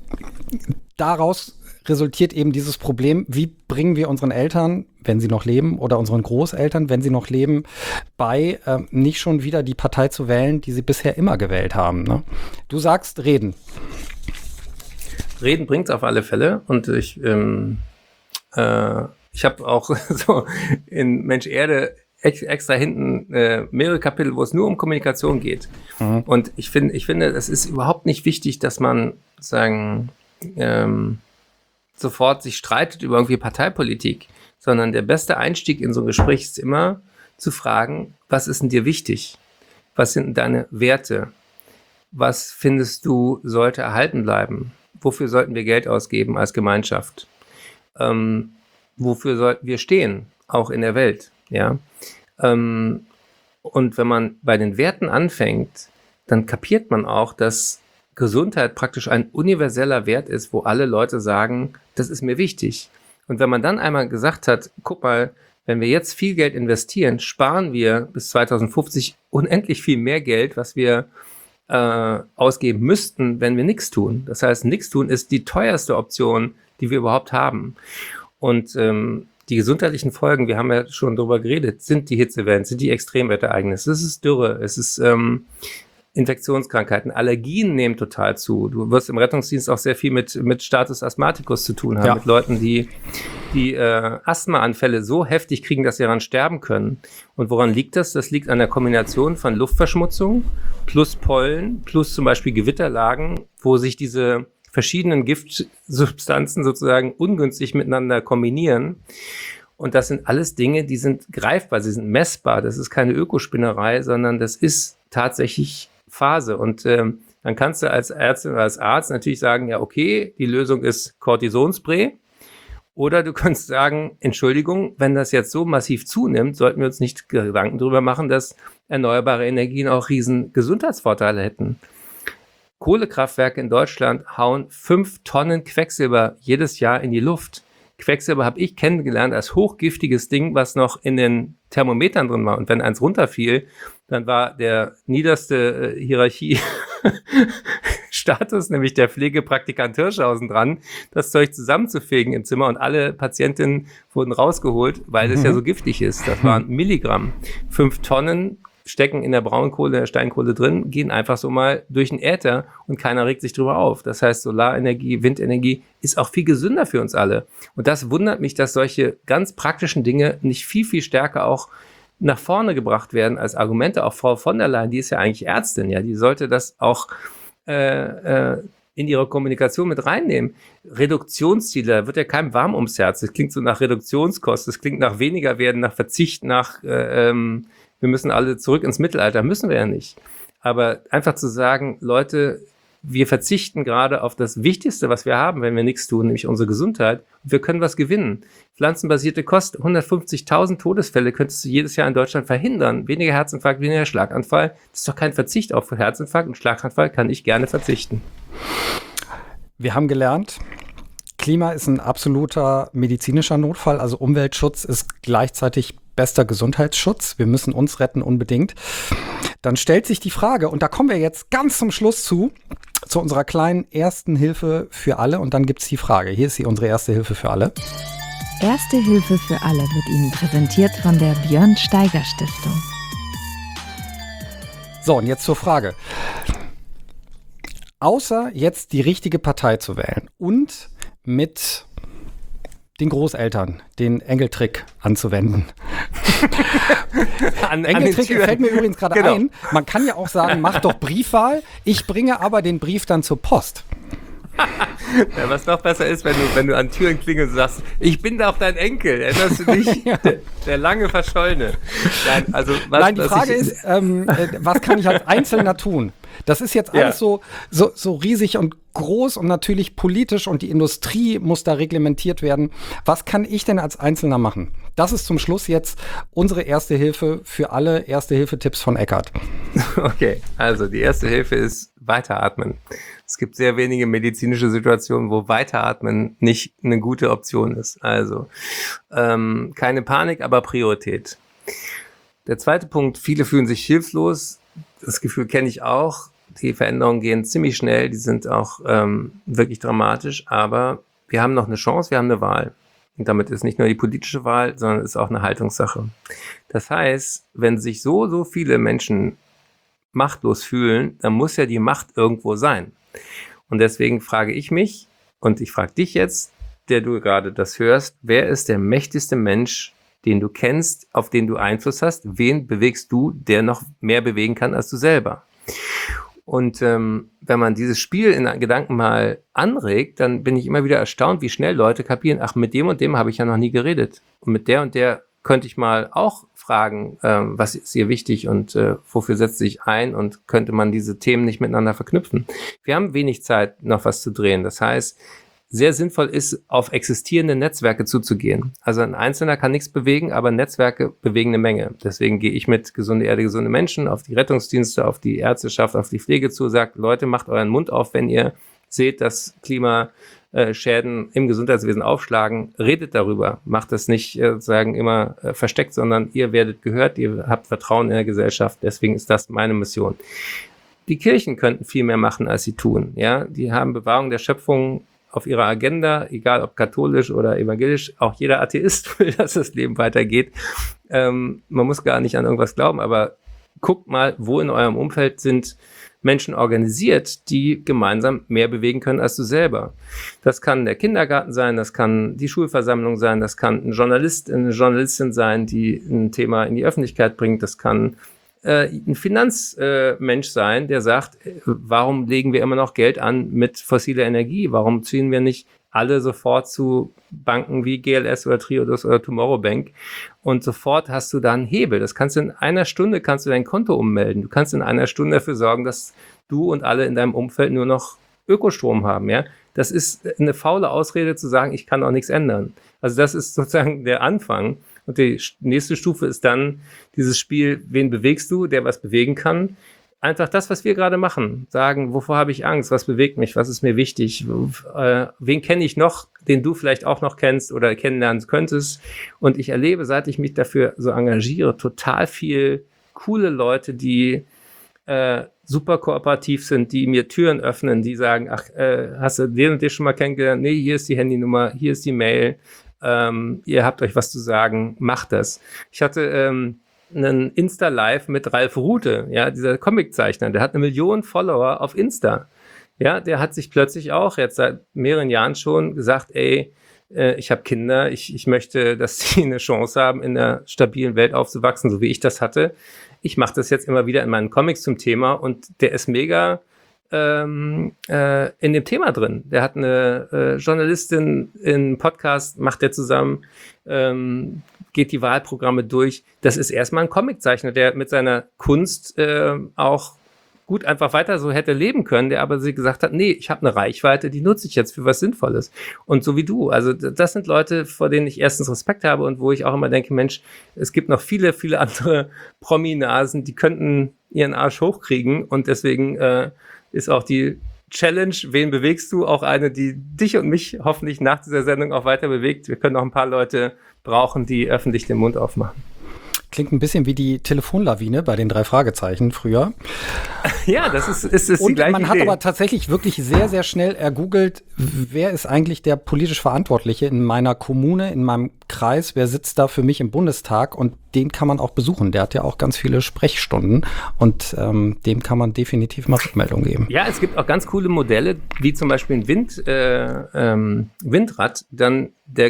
daraus resultiert eben dieses Problem, wie bringen wir unseren Eltern, wenn sie noch leben, oder unseren Großeltern, wenn sie noch leben, bei, nicht schon wieder die Partei zu wählen, die sie bisher immer gewählt haben. Ne? Du sagst reden. Reden bringt es auf alle Fälle, und ich habe auch so in Mensch Erde extra hinten mehrere Kapitel, wo es nur um Kommunikation geht. Und ich finde, es ist überhaupt nicht wichtig, dass man sofort sich streitet über irgendwie Parteipolitik, sondern der beste Einstieg in so ein Gespräch ist immer zu fragen, was ist denn dir wichtig? Was sind denn deine Werte? Was findest du, sollte erhalten bleiben? Wofür sollten wir Geld ausgeben als Gemeinschaft? Wofür sollten wir stehen, auch in der Welt? Ja? Und wenn man bei den Werten anfängt, dann kapiert man auch, dass Gesundheit praktisch ein universeller Wert ist, wo alle Leute sagen, das ist mir wichtig. Und wenn man dann einmal gesagt hat, guck mal, wenn wir jetzt viel Geld investieren, sparen wir bis 2050 unendlich viel mehr Geld, was wir ausgeben müssten, wenn wir nichts tun. Das heißt, nichts tun ist die teuerste Option, die wir überhaupt haben. Und die gesundheitlichen Folgen, wir haben ja schon darüber geredet, sind die Hitzewellen, sind die Extremwetterereignisse, es ist Dürre, es ist Infektionskrankheiten, Allergien nehmen total zu. Du wirst im Rettungsdienst auch sehr viel mit Status Asthmaticus zu tun haben, ja, mit Leuten, die Asthmaanfälle so heftig kriegen, dass sie daran sterben können. Und woran liegt das? Das liegt an der Kombination von Luftverschmutzung plus Pollen plus zum Beispiel Gewitterlagen, wo sich diese verschiedenen Giftsubstanzen sozusagen ungünstig miteinander kombinieren. Und das sind alles Dinge, die sind greifbar, sie sind messbar. Das ist keine Ökospinnerei, sondern das ist tatsächlich Phase. Und dann kannst du als Ärztin oder als Arzt natürlich sagen, ja, okay, die Lösung ist Cortisonspray. Oder du kannst sagen, Entschuldigung, wenn das jetzt so massiv zunimmt, sollten wir uns nicht Gedanken darüber machen, dass erneuerbare Energien auch riesen Gesundheitsvorteile hätten. Kohlekraftwerke in Deutschland hauen 5 Tonnen Quecksilber jedes Jahr in die Luft. Quecksilber habe ich kennengelernt als hochgiftiges Ding, was noch in den Thermometern drin war. Und wenn eins runterfiel, dann war der niederste Hierarchie-Status, nämlich der Pflegepraktikant Hirschhausen dran, das Zeug zusammenzufegen im Zimmer. Und alle Patientinnen wurden rausgeholt, weil es ja so giftig ist. Das waren Milligramm. 5 Tonnen stecken in der Braunkohle, der Steinkohle drin, gehen einfach so mal durch den Äther und keiner regt sich drüber auf. Das heißt, Solarenergie, Windenergie ist auch viel gesünder für uns alle. Und das wundert mich, dass solche ganz praktischen Dinge nicht viel, viel stärker auch nach vorne gebracht werden als Argumente. Auch Frau von der Leyen, die ist ja eigentlich Ärztin, ja, die sollte das auch in ihrer Kommunikation mit reinnehmen. Reduktionsziele, da wird ja keinem warm ums Herz. Das klingt so nach Reduktionskosten, das klingt nach weniger werden, nach Verzicht, nach wir müssen alle zurück ins Mittelalter, müssen wir ja nicht. Aber einfach zu sagen, Leute, wir verzichten gerade auf das Wichtigste, was wir haben, wenn wir nichts tun, nämlich unsere Gesundheit. Und wir können was gewinnen. Pflanzenbasierte Kost, 150.000 Todesfälle könntest du jedes Jahr in Deutschland verhindern. Weniger Herzinfarkt, weniger Schlaganfall. Das ist doch kein Verzicht auf Herzinfarkt und Schlaganfall kann ich gerne verzichten. Wir haben gelernt, Klima ist ein absoluter medizinischer Notfall. Also Umweltschutz ist gleichzeitig bester Gesundheitsschutz. Wir müssen uns retten unbedingt. Dann stellt sich die Frage, und da kommen wir jetzt ganz zum Schluss zu unserer kleinen ersten Hilfe für alle. Und dann gibt es die Frage. Hier ist unsere erste Hilfe für alle. Erste Hilfe für alle wird Ihnen präsentiert von der Björn Steiger Stiftung. So, und jetzt zur Frage. Außer jetzt die richtige Partei zu wählen und mit den Großeltern den Engeltrick anzuwenden. Engeltrick fällt mir übrigens gerade ein. Man kann ja auch sagen, mach doch Briefwahl, ich bringe aber den Brief dann zur Post. Ja, was noch besser ist, wenn du an Türen klingelst und sagst, ich bin doch dein Enkel, erinnerst du dich? Ja. Der lange Verschollene. Nein, die Frage ist, was kann ich als Einzelner tun? Das ist jetzt alles so riesig und groß und natürlich politisch und die Industrie muss da reglementiert werden. Was kann ich denn als Einzelner machen? Das ist zum Schluss jetzt unsere erste Hilfe für alle Erste-Hilfe-Tipps von Eckart. Okay, also die erste Hilfe ist weiteratmen. Es gibt sehr wenige medizinische Situationen, wo Weiteratmen nicht eine gute Option ist. Also keine Panik, aber Priorität. Der zweite Punkt, viele fühlen sich hilflos. Das Gefühl kenne ich auch. Die Veränderungen gehen ziemlich schnell, die sind auch wirklich dramatisch, aber wir haben noch eine Chance, wir haben eine Wahl. Und damit ist nicht nur die politische Wahl, sondern ist auch eine Haltungssache. Das heißt, wenn sich so viele Menschen machtlos fühlen, dann muss ja die Macht irgendwo sein. Und deswegen frage ich mich, und ich frage dich jetzt, der du gerade das hörst, wer ist der mächtigste Mensch, den du kennst, auf den du Einfluss hast? Wen bewegst du, der noch mehr bewegen kann als du selber? Und wenn man dieses Spiel in Gedanken mal anregt, dann bin ich immer wieder erstaunt, wie schnell Leute kapieren, ach, mit dem und dem habe ich ja noch nie geredet. Und mit der und der könnte ich mal auch fragen, was ist ihr wichtig und wofür setzt sie sich ein und könnte man diese Themen nicht miteinander verknüpfen. Wir haben wenig Zeit, noch was zu drehen. Das heißt, sehr sinnvoll ist, auf existierende Netzwerke zuzugehen. Also ein Einzelner kann nichts bewegen, aber Netzwerke bewegen eine Menge. Deswegen gehe ich mit Gesunde Erde, gesunde Menschen auf die Rettungsdienste, auf die Ärzteschaft, auf die Pflege zu, sagt, Leute, macht euren Mund auf, wenn ihr seht, dass Klimaschäden im Gesundheitswesen aufschlagen. Redet darüber. Macht das nicht sozusagen immer versteckt, sondern ihr werdet gehört, ihr habt Vertrauen in der Gesellschaft. Deswegen ist das meine Mission. Die Kirchen könnten viel mehr machen, als sie tun. Ja, die haben Bewahrung der Schöpfung auf ihrer Agenda, egal ob katholisch oder evangelisch, auch jeder Atheist will, dass das Leben weitergeht. Man muss gar nicht an irgendwas glauben, aber guckt mal, wo in eurem Umfeld sind Menschen organisiert, die gemeinsam mehr bewegen können als du selber. Das kann der Kindergarten sein, das kann die Schulversammlung sein, das kann ein Journalist, eine Journalistin sein, die ein Thema in die Öffentlichkeit bringt, das kann ein Finanzmensch sein, der sagt, warum legen wir immer noch Geld an mit fossiler Energie? Warum ziehen wir nicht alle sofort zu Banken wie GLS oder Triodos oder Tomorrow Bank und sofort hast du da einen Hebel. Das kannst du in einer Stunde, kannst du dein Konto ummelden. Du kannst in einer Stunde dafür sorgen, dass du und alle in deinem Umfeld nur noch Ökostrom haben, ja. Das ist eine faule Ausrede zu sagen, ich kann auch nichts ändern. Also das ist sozusagen der Anfang. Und die nächste Stufe ist dann dieses Spiel, wen bewegst du, der was bewegen kann? einfach das, was wir gerade machen, sagen, wovor habe ich Angst, was bewegt mich, was ist mir wichtig, wen kenne ich noch, den du vielleicht auch noch kennst oder kennenlernen könntest. Und ich erlebe, seit ich mich dafür so engagiere, total viel coole Leute, die super kooperativ sind, die mir Türen öffnen, die sagen, ach, hast du den und den schon mal kennengelernt? Nee, hier ist die Handynummer, hier ist die Mail, ihr habt euch was zu sagen, macht das. Ich hatte einen Insta-Live mit Ralf Rute, ja, dieser Comiczeichner, der hat 1 Million Follower auf Insta. Ja, der hat sich plötzlich auch jetzt seit mehreren Jahren schon gesagt, ey, ich habe Kinder, ich möchte, dass sie eine Chance haben, in einer stabilen Welt aufzuwachsen, so wie ich das hatte. Ich mache das jetzt immer wieder in meinen Comics zum Thema und der ist mega in dem Thema drin. Der hat eine Journalistin in Podcast, macht der zusammen, geht die Wahlprogramme durch. Das ist erstmal ein Comiczeichner, der mit seiner Kunst auch gut einfach weiter so hätte leben können, der aber sie gesagt hat, nee, ich habe eine Reichweite, die nutze ich jetzt für was Sinnvolles. Und so wie du, also das sind Leute, vor denen ich erstens Respekt habe und wo ich auch immer denke, Mensch, es gibt noch viele, viele andere Prominasen, die könnten ihren Arsch hochkriegen und deswegen ist auch die Challenge, wen bewegst du, auch eine, die dich und mich hoffentlich nach dieser Sendung auch weiter bewegt. Wir können noch ein paar Leute brauchen, die öffentlich den Mund aufmachen. Klingt ein bisschen wie die Telefonlawine bei den 3 Fragezeichen früher. Ja, das ist die und gleiche man hat Idee. aber tatsächlich wirklich sehr, sehr schnell ergoogelt, wer ist eigentlich der politisch Verantwortliche in meiner Kommune, in meinem Kreis, wer sitzt da für mich im Bundestag und den kann man auch besuchen. Der hat ja auch ganz viele Sprechstunden und dem kann man definitiv mal Rückmeldung geben. Ja, es gibt auch ganz coole Modelle, wie zum Beispiel ein Windrad, dann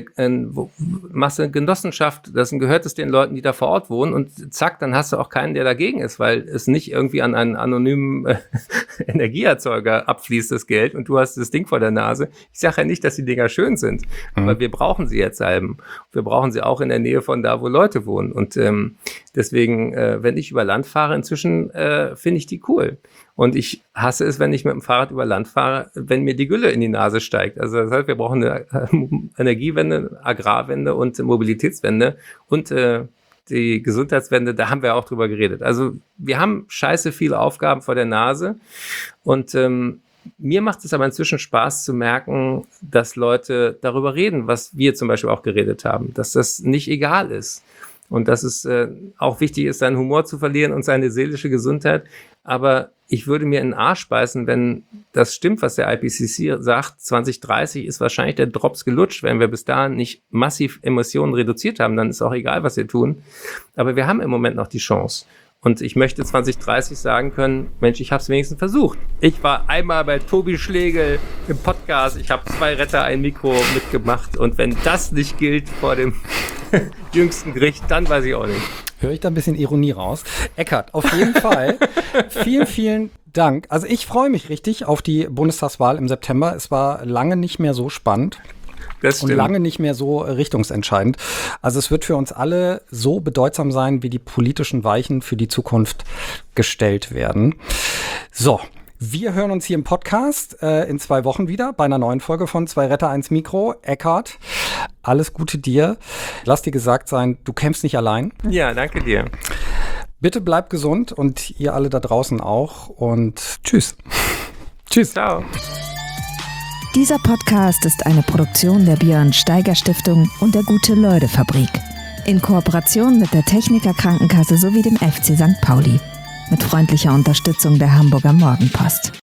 machst du eine Genossenschaft, das gehört es den Leuten, die da vor Ort wohnen und zack, dann hast du auch keinen, der dagegen ist, weil es nicht irgendwie an einen anonymen Energieerzeuger abfließt, das Geld, und du hast das Ding vor der Nase. Ich sage ja nicht, dass die Dinger schön sind, aber wir brauchen sie jetzt halben. Wir brauchen sie auch in der Nähe von da, wo Leute wohnen. Und deswegen, wenn ich über Land fahre, inzwischen finde ich die cool. Und ich hasse es, wenn ich mit dem Fahrrad über Land fahre, wenn mir die Gülle in die Nase steigt. Also das heißt, wir brauchen eine Energiewende, Agrarwende und Mobilitätswende und die Gesundheitswende, da haben wir auch drüber geredet. Also wir haben scheiße viele Aufgaben vor der Nase und mir macht es aber inzwischen Spaß zu merken, dass Leute darüber reden, was wir zum Beispiel auch geredet haben, dass das nicht egal ist und dass es auch wichtig ist, seinen Humor zu verlieren und seine seelische Gesundheit. Aber ich würde mir in den Arsch beißen, wenn das stimmt, was der IPCC sagt. 2030 ist wahrscheinlich der Drops gelutscht. Wenn wir bis dahin nicht massiv Emissionen reduziert haben, dann ist auch egal, was wir tun. Aber wir haben im Moment noch die Chance. Und ich möchte 2030 sagen können, Mensch, ich habe es wenigstens versucht. Ich war einmal bei Tobi Schlegel im Podcast. Ich habe 2 Retter, ein Mikro mitgemacht. Und wenn das nicht gilt vor dem jüngsten Gericht, dann weiß ich auch nicht. Höre ich da ein bisschen Ironie raus? Eckart, auf jeden Fall vielen, vielen Dank. Also ich freue mich richtig auf die Bundestagswahl im September. Es war lange nicht mehr so spannend. Und lange nicht mehr so richtungsentscheidend. Also es wird für uns alle so bedeutsam sein, wie die politischen Weichen für die Zukunft gestellt werden. So, wir hören uns hier im Podcast in 2 Wochen wieder bei einer neuen Folge von 2 Retter, 1 Mikro. Eckart, alles Gute dir. Lass dir gesagt sein, du kämpfst nicht allein. Ja, danke dir. Bitte bleib gesund und ihr alle da draußen auch. Und tschüss. Tschüss. Ciao. Dieser Podcast ist eine Produktion der Björn Steiger Stiftung und der Gute-Leute-Fabrik. In Kooperation mit der Techniker Krankenkasse sowie dem FC St. Pauli. Mit freundlicher Unterstützung der Hamburger Morgenpost.